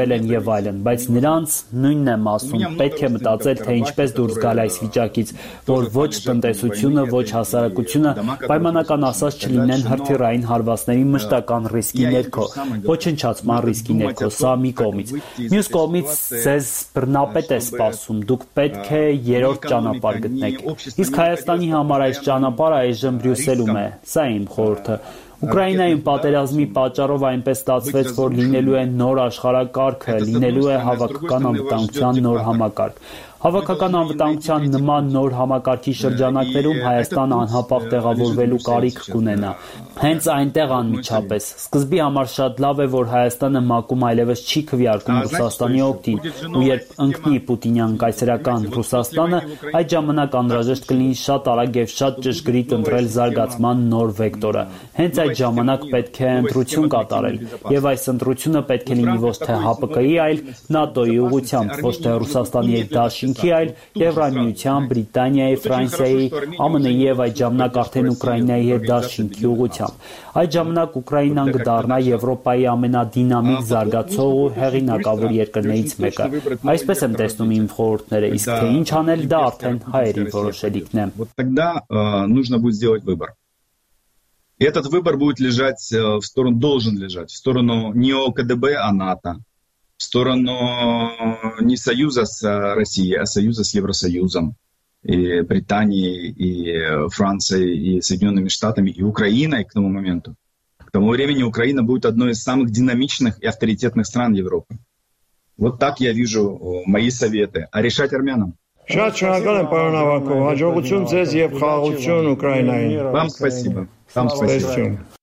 կրկնվել են եւ այլն, բայց նրանց նույնն եմ ասում, պետք է մտածել, թե ինչպես դուրս գալ այս վիճակից, որ ոչ տնտեսությունը, ոչ հասարակությունը պայմանական ասած չլինեն հրթիռային հարվածների մշտական ռիսկի ներքո, ոչնչացման ռիսկի ներքո, սա մի կողմից։ Մյուս կողմից ձեզ բռնապետ է սպասում, դուք պետք է երրորդ ճանապարհ գտնեք։ Իսկ Հայաստանի համար այս ճանապարհը այժմ Բրյուսելում է, սա իմ խորհուրդը։ Ուկրաինայում պատերազմի պատճառով այնպես ստացվեց, որ լինելու է նոր աշխարհակարգը, լինելու է հավաքական անվտանգության նոր համակարգ։ Հավաքական անվտանգության նման նոր համակարգի շրջանակներում Հայաստանը անհապաղ տեղավորվելու կարիք կունենա։ Հենց այնտեղ անմիջապես։ Սկզբի համար շատ լավ է, որ Հայաստանը ՄԱԿ-ում այլևս չի քվեարկում Ռուսաստանի օգտին, ու երբ ընկնի պուտինյան կայսերական Ռուսաստանը, այդ ժամանակ անհրաժեշտ կլինի շատ արագ եւ շատ ճշգրիտ ընտրել զարգացման նոր վեկտորը։ Հենց այդ ժամանակ պետք է ընտրություն կատարել, եւ այս ընտրությունը պետք է լինի ոչ թե ՀԱՊԿ-ի, այլ ՆԱՏՕ-ի ուղղությամբ, ոչ թե Ռուսաստանի եւ Դաշինքի, այլ Եվրամիության, Բրիտանիայի, Ֆրանսիայի, ԱՄՆ-ի եւ այդ ժամանակ արդեն Ուկրաինայի եւ Դաշինքի ուղղությամբ։ Այդ ժամանակ Ուկրաինան կդառնա Եվրոպայի ամենադինամիկ զարգացող ու հեղինակավոր երկրներից մեկը։ Այսպես եմ տեսնում իմ խորհուրդները, իսկ թե ինչ անել, դա արդեն հայերի որոշելիքն է։ Вот тогда нужно будет сделать выбор. И этот выбор будет лежать в сторону, должен лежать в сторону не ОКДБ, а НАТО, в сторону не союза с Россией, а союза с Евросоюзом, и Британией, и Францией, и Соединенными Штатами, и Украиной к тому моменту. К тому времени Украина будет одной из самых динамичных и авторитетных стран Европы. Вот так я вижу мои советы. А решать армянам. Շատ շնորհակալ եմ, պարոն Ավակով, հաջողություն ձեզ եւ խաղաղություն Ուկրաինային։ Вам спасибо. Вам спасибо.